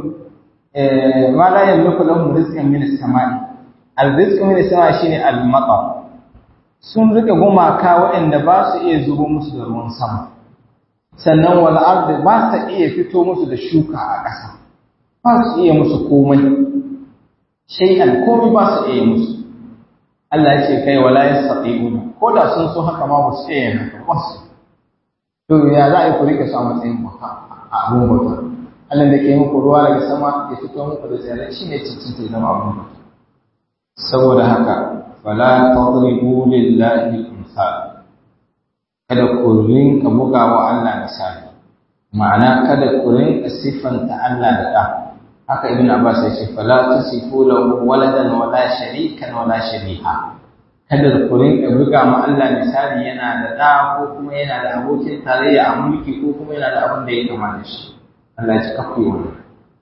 lahum rizqan min as-sama'i al-rizqu min as-sama'i shine al-matar sun rika gumaka waɗanda ba su iya zubo musu da ruwan sama sannan wal ardi ba su iya fito musu da shuka a ƙasa ba su iya musu komai shay'an komai ba su iya musu Allah ya ce kai wala yastati'una ko da sun so haka ma ba su iya haka ba su to ya za a yi ku rika sa matsayin abun bauta Allah da ke muku ruwa daga sama ya fito muku da tsirrai shine cikin zama abun bauta saboda haka fala tadribu lillahi al-amsal kada ku rinka buga wa Allah misali ma'ana kada ku rinka sifanta Allah da ɗa haka ibn Abbas ya ce fala tasifu lahu waladan wala sharikan wala shariha kada ku rinka buga ma Allah misali yana da ɗa ko kuma yana da abokin tarayya a mulki ko kuma yana da abin da ya kama da shi Allah ya ci kafi wannan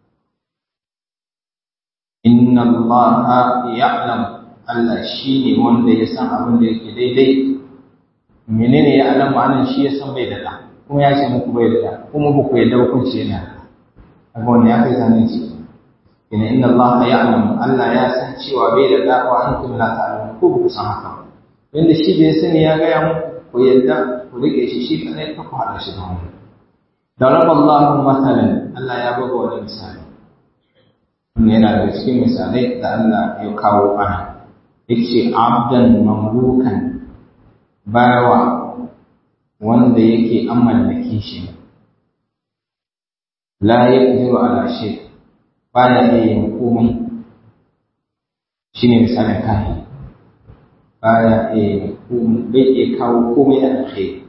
inna Allah ya'lam Allah shine wanda ya san abin da yake daidai menene ya alam ma'anan shi ya san bai da ɗa kuma ya ce muku bai da ɗa kuma ba ku yadda hukunci yana da abu wanda ya kai zanen ciki ina inna Allah ya'lam Allah ya san cewa bai da ɗa wa antum la ta'lamun ko ba ku san haka ba wanda shi da ya sani ya gaya muku ku yadda ku rike shi kadai ka ku haɗa shi da wani daraba Allahu masalan Allah ya buga wani misali wannan yana daga cikin misalai da Allah ya kawo ana yace abdan mamlukan bawa wanda yake an mallake shi la yaqdiru ala shay baya iya yin komai shine misalin kai baya iya komai bai iya kawo komai da alkhairi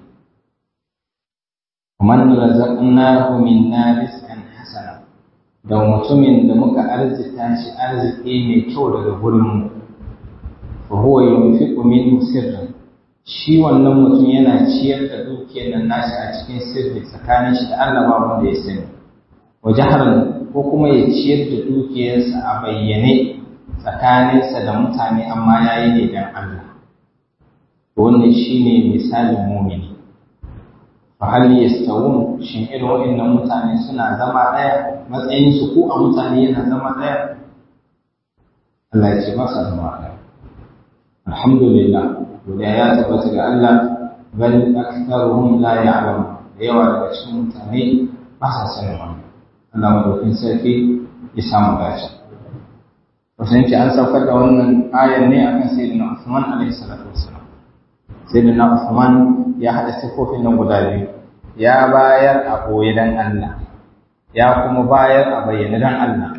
man razaqnahu minna rizqan hasana da mutumin da muka arzita shi arziki mai kyau daga gurin mu fa huwa yunfiqu minhu sirran shi wannan mutum yana ciyar da dukiyar nan nashi a cikin sirri tsakanin shi da Allah ba wanda ya sani wa jaharan ko kuma ya ciyar da dukiyarsa a bayyane tsakaninsa da mutane amma yayi ne dan Allah to wannan shine misalin mu'mini fa hal yastawun shin irin wa'annan mutane suna zama daya matsayin su ko a mutane yana zama daya Allah ya ce ba sa zama daya alhamdulillah godiya ya tabbata ga Allah bal aktharuhum la ya'lamun da yawa daga cikin mutane ba sa sanin wannan Allah madaukin sarki ya samu dace wasan ce an saukar da wannan ayar ne akan sayyidina Uthman alaihi salatu wassalam sayyidina Uthman ya hada sifofin nan guda biyu ya bayar a koyi dan Allah ya kuma bayar a bayyana dan Allah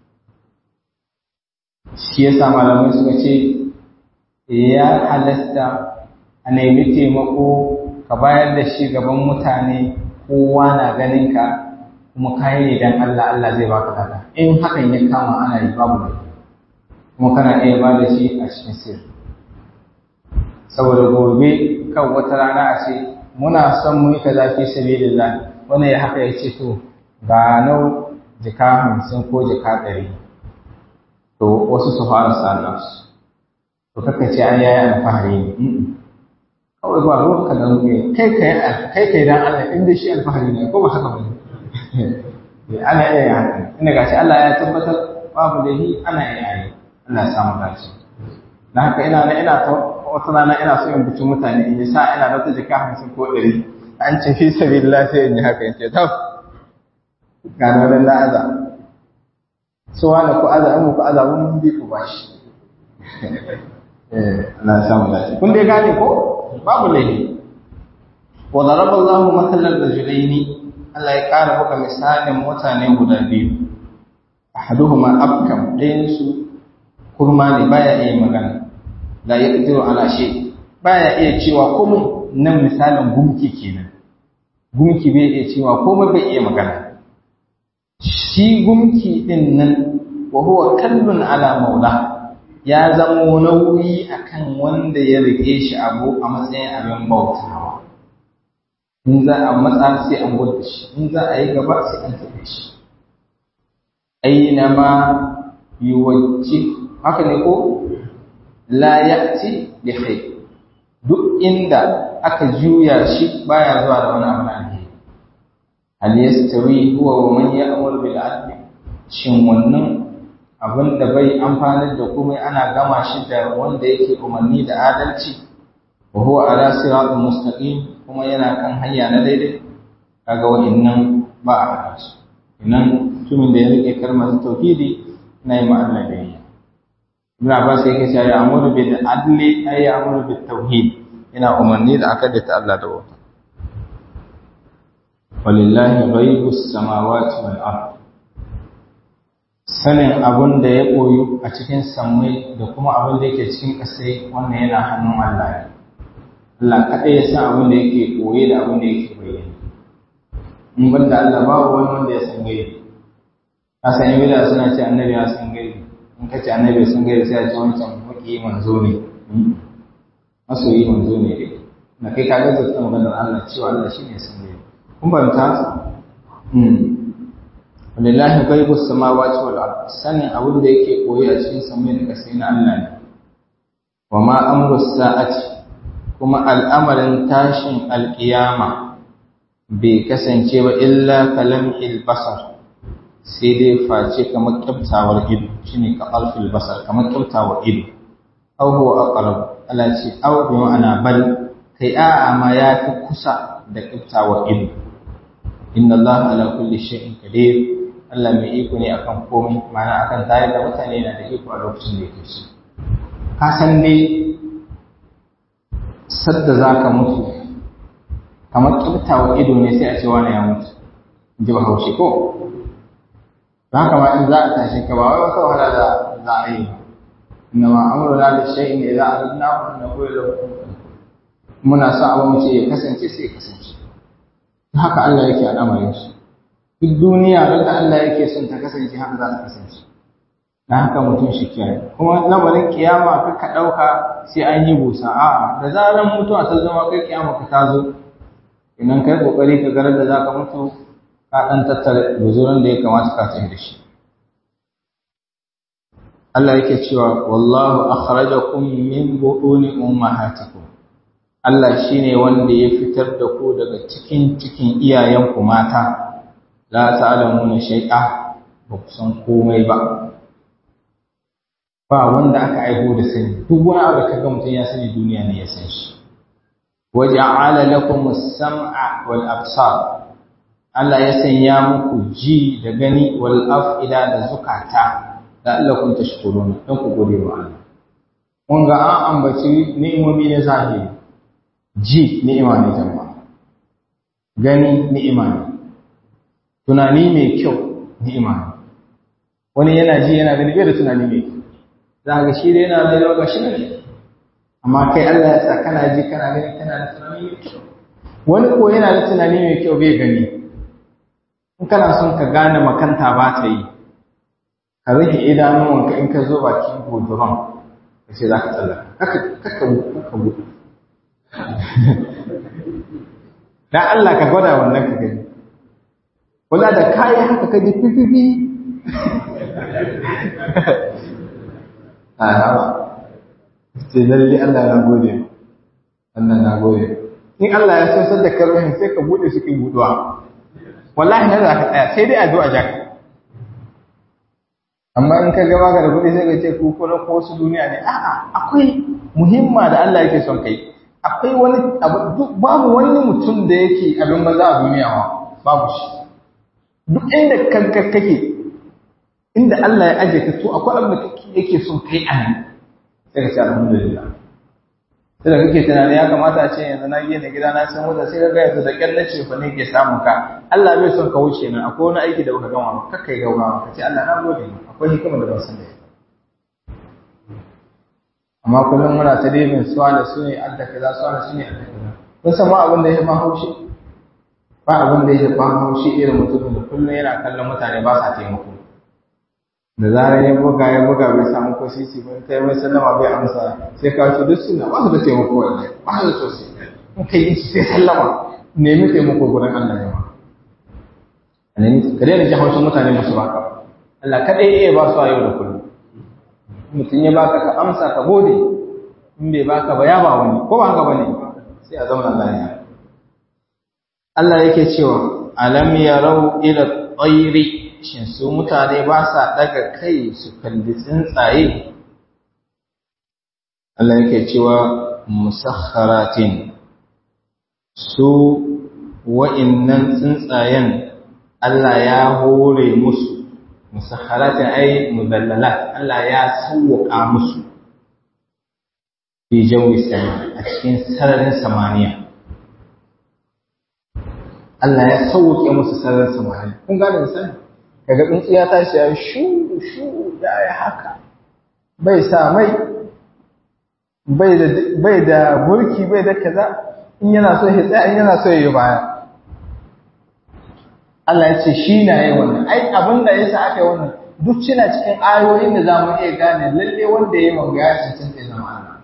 shi yasa malamai suka ce ya halasta a nemi taimako ka bayar da shi gaban mutane kowa na ganin ka kuma kayi ne dan Allah Allah zai baka lada in hakan ya kama ana yi babu da kuma kana iya ba da shi a cikin sirri saboda gobe kan wata rana a ce muna son mu yi kaza fi sabilillah wannan ya haka ya ce to ga nau jika 50 ko jika 100 to wasu su fara sanar su to kaka ce an yayi alfahari ne kawai ba ruwan ka da ruwa kai dan Allah inda shi alfahari ne ko ba haka bane ana iya haka ina gashi Allah ya tabbatar babu lahi ana iya yi Allah ya samu dace dan haka ina ta wata rana ina so in buci mutane in sa ina da wata jaka 50 ko 100 an ce fi sabilillah sai in yi haka in ce to ga nan la'aza so wala ku aza mu ku aza mun bi ku bashi Allah ya samu dace kun dai gane ko babu lahi wa daraba Allahu mathalan rajulaini Allah ya ƙara maka misalin mutane guda biyu ahaduhuma abkam ɗayansu kurma ne baya iya magana la yaqdiru ala shay baya iya cewa komai nan misalin gumki kenan gumki bai iya cewa komai bai iya magana shi gumki din nan wa huwa kallun ala maula ya zama nauyi akan wanda ya rike shi abu a matsayin abin bautawa in za a matsa sai an gudu shi in za a yi gaba sai an tafi shi aina ma yuwajji haka ne ko la ya'ti bi khair duk inda aka juya shi baya zuwa da wani abu na alheri hal yastawi huwa wa man ya'muru bil adli shin wannan abin da bai amfanar da komai ana gama shi da wanda yake umarni da adalci wa huwa ala siratin mustaqim kuma yana kan hanya na daidai kaga wa'annan ba a haɗa su inan mutumin da ya rike kalmar tauhidi na yi ma Allah da yi Ibn Abbas yake cewa ya amuru bil adli ay ya amuru bit tauhid ina umarni da aka da Allah da wata walillahi ghaibus samawati wal ard sanin abun da ya koyu a cikin sammai da kuma abun da yake cikin ƙasai wannan yana hannun Allah ne Allah kaɗai ya san abin da yake koye da abin da yake bayyana. In ban da Allah babu wani wanda ya san gaibi. Ka san yi da suna ce annabi ya san gaibi. In ka ce annabi ya san gaibi sai ya ce wancan maki manzo ne. Masoyi manzo ne dai. Na kai ka gaza ta maganar Allah cewa Allah shi ne san gaibi. Kun ban ta? Lillahi ghaibus samawati wal ard. Sanin abin da yake koye a cikin samai da ƙasai na Allah ne. Wa ma amru sa'ati kuma al'amarin tashin alƙiyama bai kasance ba illa kalam basar sai dai face kamar ƙyaftawar ido shi ne ƙaƙalfil basar kamar ƙyaftawar ido au huwa aqrab Allah ce au bi ma'ana bal kai a'a ma ya fi kusa da ƙyaftawar ido inna Allah ala kulli shay'in qadir Allah mai iko ne akan komai ma'ana akan tayar da mutane na da iko a lokacin da yake so ka san dai sadda za ka mutu kamar ƙirtawa ido ne sai a ce wani ya mutu ji ba haushe ko za ka ma in za a tashi ka ba wai wata wahala da za a yi inna ma amuru na da shay'in ne za a rubna wa na koyi da muna sa abu mu ce ya kasance sai ya kasance haka Allah yake al'amarin shi duk duniya da Allah yake son ta kasance haka za ta kasance na haka mutum shi kiyaye kuma lamarin kiyama ka ɗauka sai an yi busa a'a da zaran mutuwa ta zama kai kiyama ka ta zo idan kai kokari ka garar da zaka mutu ka dan tattara buzuran da ya kamata ka tafi da shi Allah yake cewa wallahu akhrajakum min butuni ummahatikum Allah shine wanda ya fitar da ku daga cikin iyayenku mata la ta'lamuna shay'a ba ku san komai ba ba wanda aka aiko da sani duk wani abu da kaga mutum ya sani duniya ne ya san shi waja'ala lakum as-sam'a wal absar Allah ya sanya muku ji da gani wal af'ida da zukata la'allakum tashkurun dan ku gode wa Allah mun ga an ambaci ni'imomi na zahiri ji ni'ima ne jama'a gani ni'ima ne tunani mai kyau ni'ima ne wani yana ji yana gani bai da tunani mai kyau za ga shi dai yana da ga shi ne amma kai Allah ya sa kana ji kana gani kana da tunani mai kyau wani ko yana da tunani mai kyau bai gani in kana son ka gane makanta ba ta yi ka rage idanuwanka in ka zo bakin godoron ka ce za ka tsallaka kaka buɗe dan Allah ka gwada wannan ka gani wala da kayi haka ka ji fififi a hawa sai lalle Allah na gode Allah na gode in Allah ya sosar da karfin sai ka bude su ki buduwa wallahi na za ka tsaya sai dai a zo a jaka amma in ka gaba ga da kuɗi sai ka ce ku ko wasu duniya ne a'a akwai muhimma da Allah yake son kai akwai wani abu babu wani mutum da yake abin maza a duniya babu shi duk inda kanka kake inda Allah ya aje ka to akwai abin da yake son kai a nan sai ka ce alhamdulillah sai da kake tunani ya kamata a ce yanzu na gina gida na san wata sai ka ga yanzu da kyan nace fa ne ke samun ka Allah bai son ka wuce nan akwai wani aiki da baka gama ka kai gaugawa ka ce Allah na gode maka akwai hikima da ban san da ita amma kullum muna ta dai suwa da su ne Allah kaza suwa da su ne Allah kaza kun san ma abin da ya ba haushi ba abin da ya ba haushi irin mutumin da kullum yana kallon mutane ba sa taimako da zarar ya buga bai samu ko sisi ba kai mai sallama bai amsa sai ka ci duk suna ba su da taimako wallahi ba su so sai in kai yi sai sallama nemi taimako gurin Allah ne ma ka daina ji haushin mutane musu baka Allah kadai ya ba su a yau da kullum mutum ya baka ka amsa ka gode in bai baka ba ya ba wani ko ba haka bane sai a zauna lafiya Allah yake cewa alam yarau ila tayri shin su mutane ba sa daga kai su kalli tsuntsaye Allah yake cewa musakharatin su wa'innan tsuntsayen Allah ya hore musu musakharatin ay mudallalat Allah ya sauwaka musu fi jawi sama a cikin sararin samaniya Allah ya sauke musu sararin samaniya kun gane misali kaga tsuntsiya ta shi ya shu da ya haka bai sa mai bai da burki bai da kaza in yana so ya tsaya in yana so ya yi baya Allah ya ce shi na yi wannan ai abin da yasa aka yi wannan duk cina cikin ayoyin da zamu iya gane lalle wanda ya yi wanga ya cancanta ya zama Allah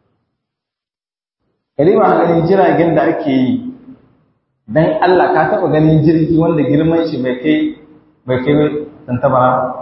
kalima ganin jiragen da ake yi dan Allah ka taba ganin jirgi wanda girman shi bai kai tantabara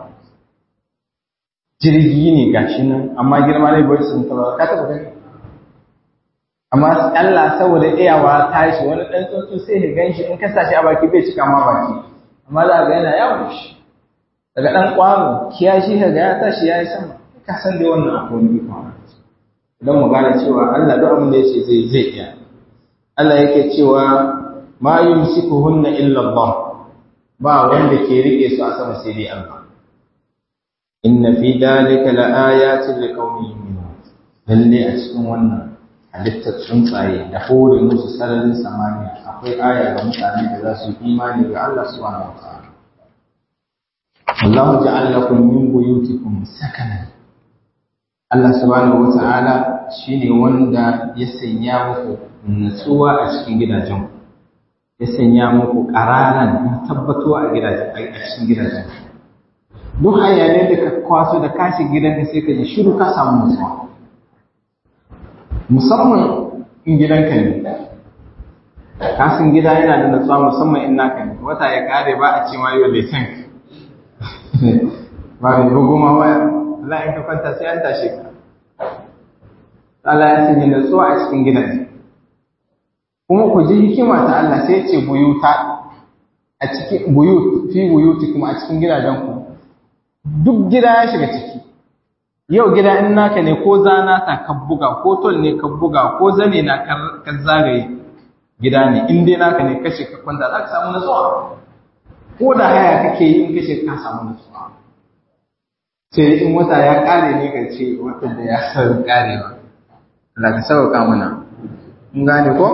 jirgi ne gashi nan amma girma ne bai tantabara ka taba gani amma Allah saboda iyawa tashi wani dan tsuntsu sai ya ganshi in ka sashi a baki bai cika ma baki amma za ga yana yawo shi daga dan kwano kiyashi ka ga ya tashi yayi sama ka san dai wannan akwai ne kuma idan mu gane cewa Allah duk abin da yake zai iya Allah yake cewa ma yumsikuhunna illa Allah ba wanda ke rike su a sama sai dai Allah inna fi dalika laayatin liqaumin yu'minun lalle a cikin wannan halittar tsuntsaye da hore musu sararin samaniya akwai aya ga mutane da za su imani ga Allah subhanahu wa ta'ala Allahu ja'ala lakum min buyutikum sakanan Allah subhanahu wa ta'ala shine wanda ya sanya muku nutsuwa a cikin gidajenku ya sanya muku ƙararan tabbatuwa a cikin gidajen duk hayanai da ka kwaso da kashi gidanka sai ka ji shiru ka samu nutsuwa musamman in gidanka ne kasin gida yana da nutsuwa musamman in naka ne wata ya kare ba a ce ma yau da tank ba da goma waya Allah in ka kwanta sai an tashi ka Allah ya sanya nutsuwa a cikin gidaje kuma ku ji hikima ta Allah sai ya ce buyuta a cikin buyutikum a cikin gidajenku duk gida ya shiga ciki yau gida in naka ne ko zana ta ka buga ko tol ne ka buga ko zane na ka zagaye gida ne in dai naka ne kashe ka kwanta za ka samu nutsuwa ko da haya kake yi in kashe ka samu nutsuwa sai in wata ya kare ne ka ce wata da ya saurin karewa Allah ka sauka mana in gane ko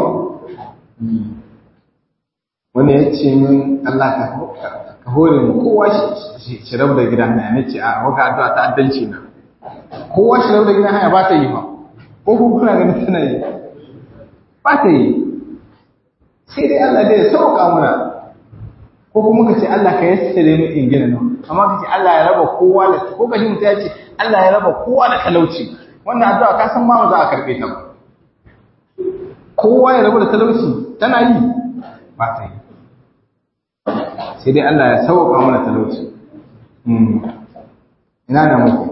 wani ya ce min Allah ka hore mu kowa shi rabu da gidan haya nace a waka addu'a ta addanci na kowa shi rabu da gidan haya ba ta yi ba ko kuma kuna ganin tana yi ba ta yi sai dai Allah dai ya sauka mana ko kuma ka ce Allah ka yassare mu in gina nan amma ka ce Allah ya raba kowa da ko ka ji mutum ya ce Allah ya raba kowa da talauci wannan addu'a ka san ma za a karbe ta ba kowa ya rabu da talauci tana yi ba ta yi sai dai Allah ya sauka mana talauci ina da muke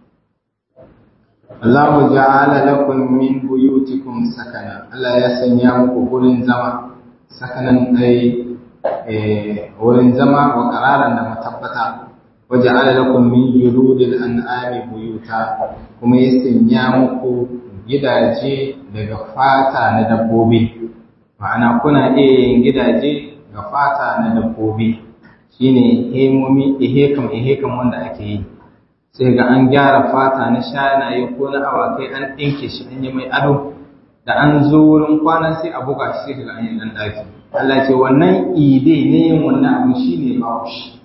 Allahu ja'ala lakum min buyutikum sakana Allah ya sanya muku gurin zama sakanan ai wurin zama wa qararan da matabbata waja'ala lakum min juludil an'ami buyuta kuma ya sanya muku gidaje daga fata na dabbobi ma'ana kuna iya yin gidaje ga fata na dabbobi shine ehekam wanda ake yi sai ga an gyara fata na shanaye ko na awakai an ɗinke shi an yi mai ado da an zo wurin kwana sai a buga shi sai ga an yi ɗan ɗaki Allah ce wannan ide ne yin wannan abu shine babu shi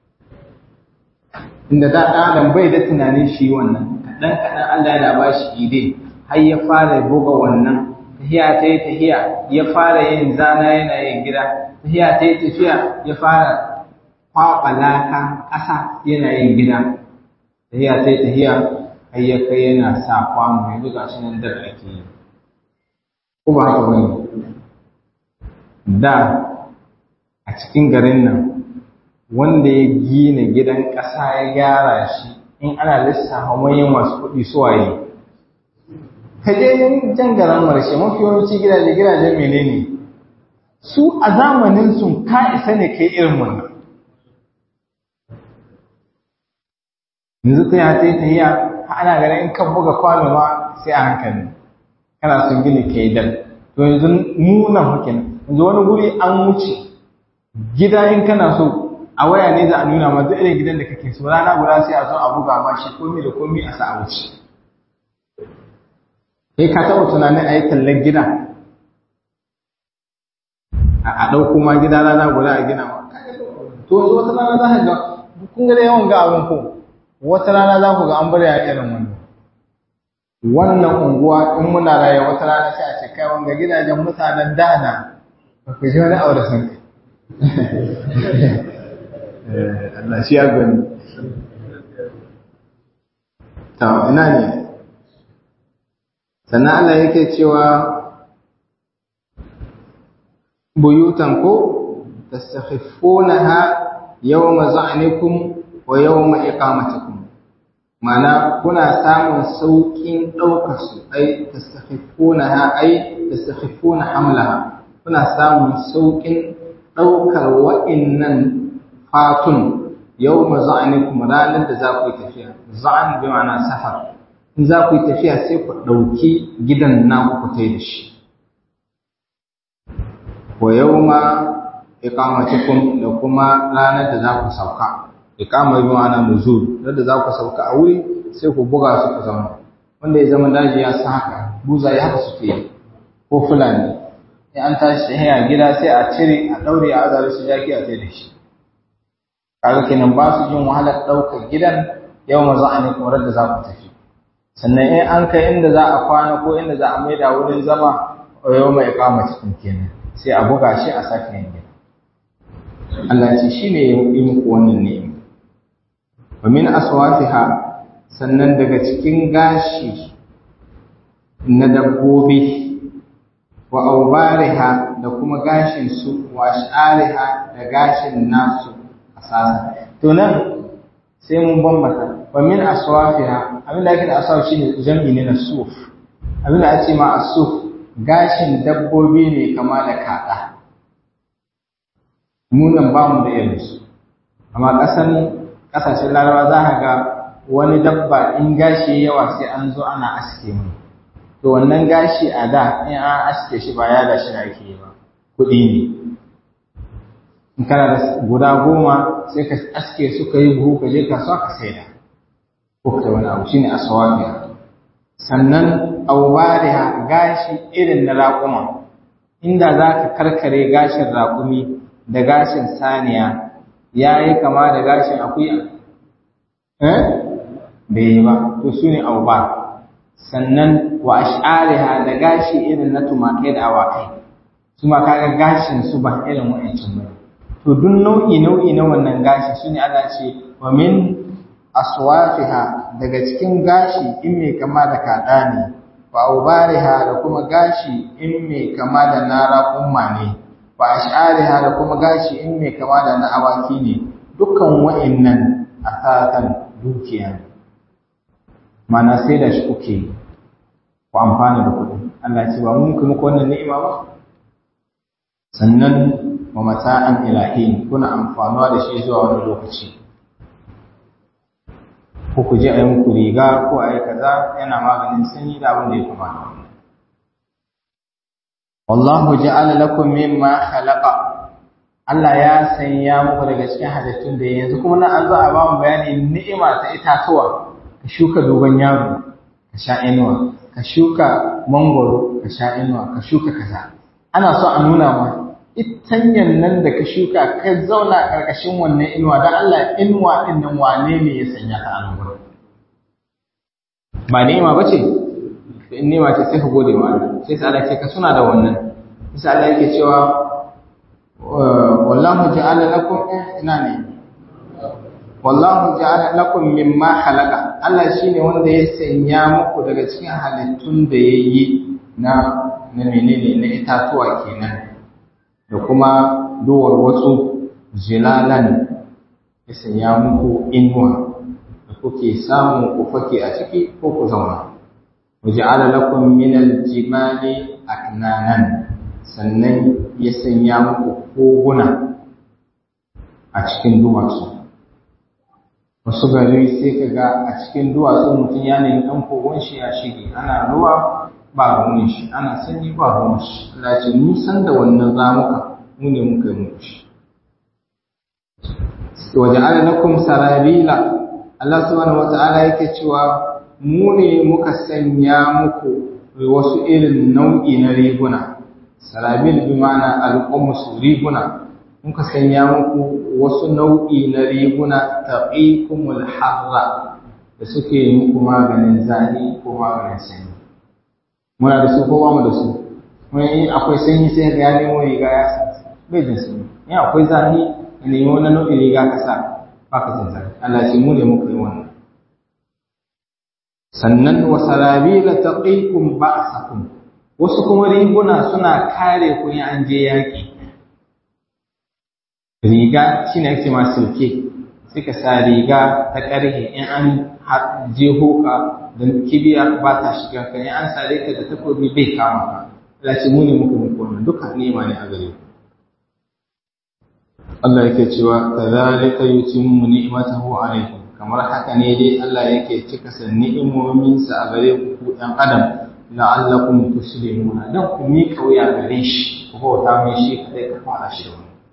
inda da adam bai da tunanin shi wannan kaɗan kaɗan Allah yana ba shi ide har ya fara buga wannan tahiya ta yi tahiya ya fara yin zana yana yin gida tahiya ta yi tafiya ya fara kwaɓa laka ƙasa yana yin gida tahiya ta yi tahiya har ya kai yana sa kwano yanzu ga shi nan da ake yi ko ba haka bane da a cikin garin nan wanda ya gina gidan ƙasa ya gyara shi in ana lissafa manyan masu kuɗi suwaye ka je jan garan marshe mafi yawanci gidajen menene su a zamanin sun ka isa ne kai irin wannan yanzu ta yi ta yi ana ganin in kan buga kwano ma sai a hankali kana sun gini ka yi dal to yanzu nuna hukin yanzu wani guri an wuce gida in kana so a waya ne za a nuna ma duk irin gidan da kake so rana guda sai a zo a buga ma shi komi da komi a sa a wuce kai ka taɓa tunanin a yi tallar gida a ɗauko ma gida rana guda a gina ma to yanzu wata rana za ka ga kun ga da yawan ga abin ko wata rana za ku ga an bar ya irin wannan unguwa in muna raye wata rana sai a ce kai wanga gidajen mutanen dana ba ku ji wani aure sun kai Allah shi ya gani ta ina ne sannan Allah yake cewa buyutan ko tastakhifunaha yawma za'nikum wa yawma iqamatikum mana kuna samun saukin daukar su ai tastakhifunaha ai tastakhifuna hamlaha kuna samun saukin daukar wa'innan fatun yawma za'nikum ranar da za ku yi tafiya za'an bi ma'ana safar in za ku yi tafiya sai ku dauki gidan naku ku tai da shi wa yawma iqamatikum da kuma ranar da za ku sauka iqama bi ma'ana nuzul da za ku sauka a wuri sai ku buga su ku zama wanda ya zama daji ya san haka buza ya haka suke yi ko fulani in an tashi haya gida sai a cire a daure a azare shi jaki a tai da shi kaga kenan ba su jin wahalar daukar gidan yau maza a ne kuma da za ku tafi sannan in an kai inda za a kwana ko inda za a maida wurin zama yau mai kama cikin kenan sai a buga shi a sake yin gida Allah ce shi ne ya yi muku wannan ne wa min aswafiha sannan daga cikin gashi na dabbobi wa aubariha da kuma gashin su wa sha'ariha da gashin nasu asasa to nan sai mun bambata wa min aswafiha abin da ake da aswaf shine jam'i ne na suf abin da ake ma asuf gashin dabbobi ne kama da kada mu nan ba mu da irin su amma kasashen larabawa za ka ga wani dabba in gashi yawa sai an zo ana aske mu to wannan gashi a da in an aske shi ba ya da shi ake yi ba kuɗi ne in kana da guda 10 sai ka aske su ka yi buhu ka je kasuwa ka saida ko ka wani abu shine aswafiya sannan awbariha gashi irin na raƙuma inda za ka karkare gashin raƙumi da gashin saniya yayi kama da gashin akuya bai yi ba to su ne awbar sannan wa ash'ariha da gashi irin na tumakai da awakai su ma kaga gashin su ba irin wa'ancin ba to duk nau'i na wannan gashi shine Allah ce wa min aswafiha daga cikin gashi in mai kama da kada ne wa ubariha da kuma gashi in mai kama da nara umma ne wa ash'ariha da kuma gashi in mai kama da na awaki ne dukkan wa'annan asatan dukiya mana sai da shi kuke ku amfana da kuɗi Allah ce ba mun kuma wannan ni'ima ba sannan wa mata'an ilahin kuna amfanuwa da shi zuwa wani lokaci ko ku je a yi muku riga ko a yi kaza yana maganin sanyi da abin da ya kamata. Wallahu ja'ala lakum mimma khalaqa Allah ya sanya muku daga cikin halittun da yanzu kuma nan an zo a ba mu bayani ni'ima ta itatuwa ka shuka dogon yaro ka sha inuwa ka shuka mangoro ka sha inuwa ka shuka kaza ana so a nuna ma itanyan nan da ka shuka ka zauna karkashin wannan inuwa dan Allah inuwa din nan wane ne ya sanya ta a nan gurin ba ni'ima bace to in ni'ima ce sai ka gode wa Allah sai Allah ce ka suna da wannan sai Allah yake cewa wallahu ja'ala lakum wallahu ja'ala lakum mimma khalaqa Allah shine wanda ya sanya muku daga cikin halittun da yayi na menene na itatuwa kenan da kuma duwar wasu zilalan ya sanya muku inuwa da kuke samu ku fake a ciki ko ku zauna waja'ala lakum minal jibali aknanan sannan ya sanya muku koguna a cikin duwatsu wasu gari sai ka ga a cikin duwatsu mutum ya nemi ɗan kogon shi ya shige ana ruwa ba ruwan shi ana sanyi ba ruwan shi Allah ce nisan da wannan ramuka mu ne muka yi muku shi waja'ala lakum sarabila Allah subhanahu wata'ala yake cewa mu ne muka sanya muku wasu irin nau'i na riguna sarabil bi ma'ana al-qums riguna muka sanya muku wasu nau'i na riguna taqikumul harra da suke muku maganin zafi ko maganin sanyi muna da su ko ba mu da su mun akwai sanyi sai ga ya nemo riga ya sa bai da sanyi in akwai zafi ka nemi wani nau'in riga ka sa ba ka jin zafi Allah ce mu ne muka yi wannan sannan wa sarabila taqikum ba'sakum wasu kuma riguna suna kare ku in an je yaki riga shine ake ma silke sai ka sa riga ta karhe in an je hoka don kibiya ba ta shiga ka in an sare ka da takobi bai kama ka Allah ce mu ne muka muku wannan duka nema ne a gare ku Allah yake cewa kadhalika yutimmu ni'matahu alaykum kamar haka ne dai Allah yake cika san ni'imominsa a gare ku ɗan adam la'allakum tuslimuna dan ku mi kauya gare shi ku bauta mai shi kadai ka fara shi da wani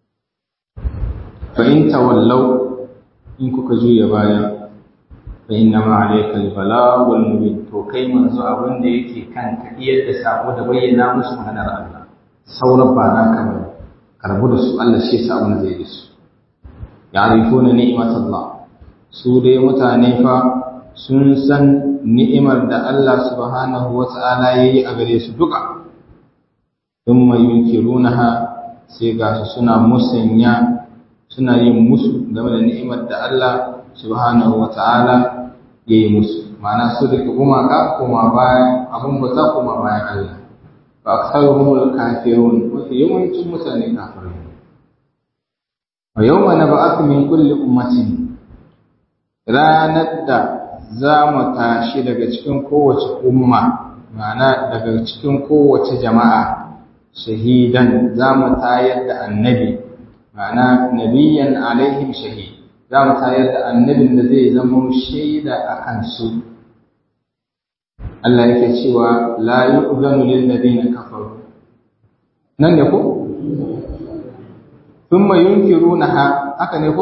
fa in tawallaw in kuka juya baya fa inna ma alayka al-balagul mubin to kai manzo abin da yake kan ka iyar da sako da bayyana musu maganar Allah sauran ba na kamar karbu da su Allah shi yasa abin zai yi su ya'rifuna ni'matallah su dai mutane fa sun san ni'imar da Allah subhanahu wata'ala yayi a gare su duka thumma yunkirunaha sai ga su suna musanya suna yin musu game da ni'imar da Allah subhanahu wata'ala yayi musu ma'ana su da gumaka kuma bayan abun bata kuma bayan Allah fa aktharuhumul kafirun wa yawancin mutane kafirai wa yawma nab'athu min kulli ummatin ranar da za mu tashi daga cikin kowace umma ma'ana daga cikin kowace jama'a shahidan za mu tayar da annabi ma'ana nabiyan alaihim shahid za mu tayar da annabin da zai zama shaida a kansu Allah yake cewa la yu'zanu lil ladina kafaru nan ne ko thumma yunkirunaha haka ne ko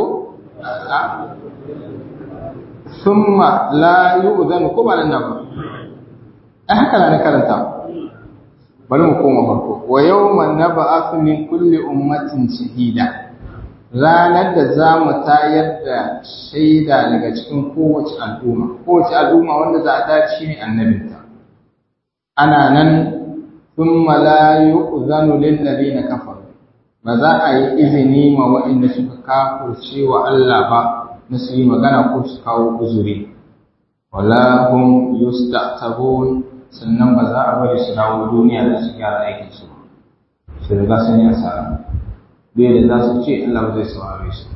thumma la yu'zanu ko ba nan ba haka na karanta bari mu koma farko wa yawma nab'athu min kulli ummatin shahida ranar da za mu tayar da shaida daga cikin kowace al'umma wanda za a tashi shi ne annabinta ana nan thumma la yu'zanu lil ladina kafaru ba za a yi izini ma waɗanda suka kafirce wa Allah ba na su yi magana ko su kawo uzuri wala hum yusta'tabun sannan ba za a bari su dawo duniya da su gyara aikin su su riga sun yi asara bai da za su ce Allah zai saurare su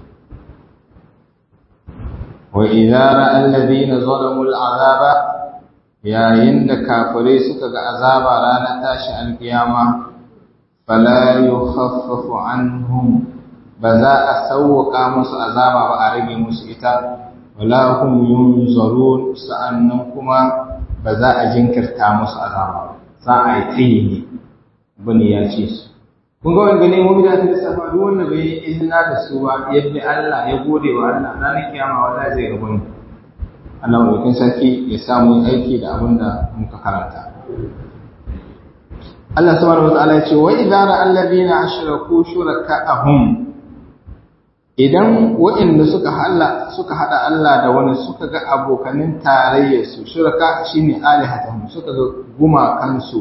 wa idza ra'a alladhina zalamu al'azaba yayin da kafirai suka ga azaba ranar tashi alkiyama fala yukhaffafu anhum ba za a sauwaka musu azaba ba a rage musu ita wala hum yunzarun sa'annan kuma ba za a jinkirta musu azaba za a yi tsayi ne bane ya ce su kun ga wanda ne mu da ta lissafa duk wanda bai yi izina da su ba yadda Allah ya gode wa Allah ranar kiyama wala zai ga bane Allah mutum sarki ya samu aiki da abin da muka karanta Allah subhanahu wa ta'ala ya ce wa idza ra'al ladina ashraku shuraka'ahum idan waɗanda suka hada Allah da wani suka ga abokanin tarayyar su shuraka shine alihatuhum suka ga gumakansu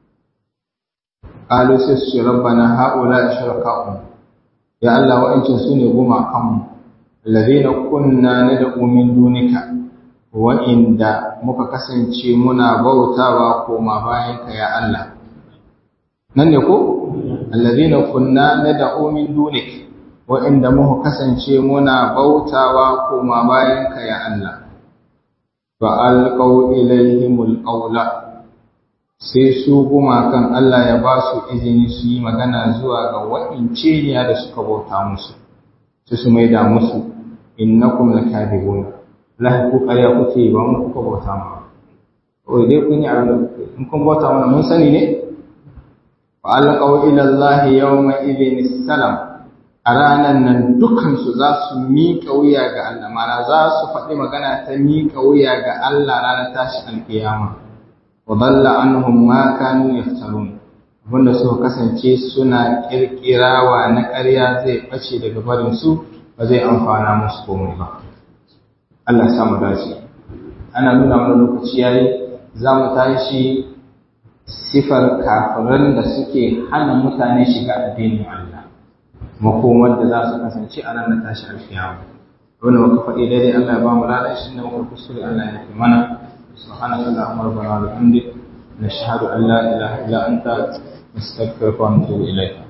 qalu sai su rabbana haula shuraka'um ya Allah wa'ancin su ne gumakanmu alladhina kunna nad'u min dunika wa'inda muka kasance muna bautawa koma bayan ka ya Allah nan ne ko alladhina kunna nad'u min dunika wa'inda muka kasance muna bautawa koma bayan ka ya Allah fa alqaw ilayhimul qawla sai su gumakan Allah ya ba su izini su yi magana zuwa ga wa'ince ne da suka bauta musu sai su maida musu innakum lakadibun la ku kariya kuke ba mu kuka bauta ma o dai kun yi in kun bauta mana mun sani ne fa alqaw ila Allah yawma idhin salam a ranar nan dukansu za su miƙa wuya ga Allah mana za su faɗi magana ta miƙa wuya ga Allah ranar tashi alƙiyama wa dalla anhum ma kanu yaftarun wanda suka kasance suna kirkirawa na ƙarya zai bace daga barin su ba zai amfana musu komai ba Allah ya samu dace ana nuna mana lokaci yayi za mu tashi sifar kafiran da suke hana mutane shiga addinin Allah makomar da za su kasance a ranar tashi alkiyama wanda muka faɗi daidai Allah ya ba mu ladan shi da muka kusuri Allah ya yi mana subhanaka allahumma rabbana wa bihamdik nashhadu an la ilaha illa anta nastaghfiruka wa natubu ilayk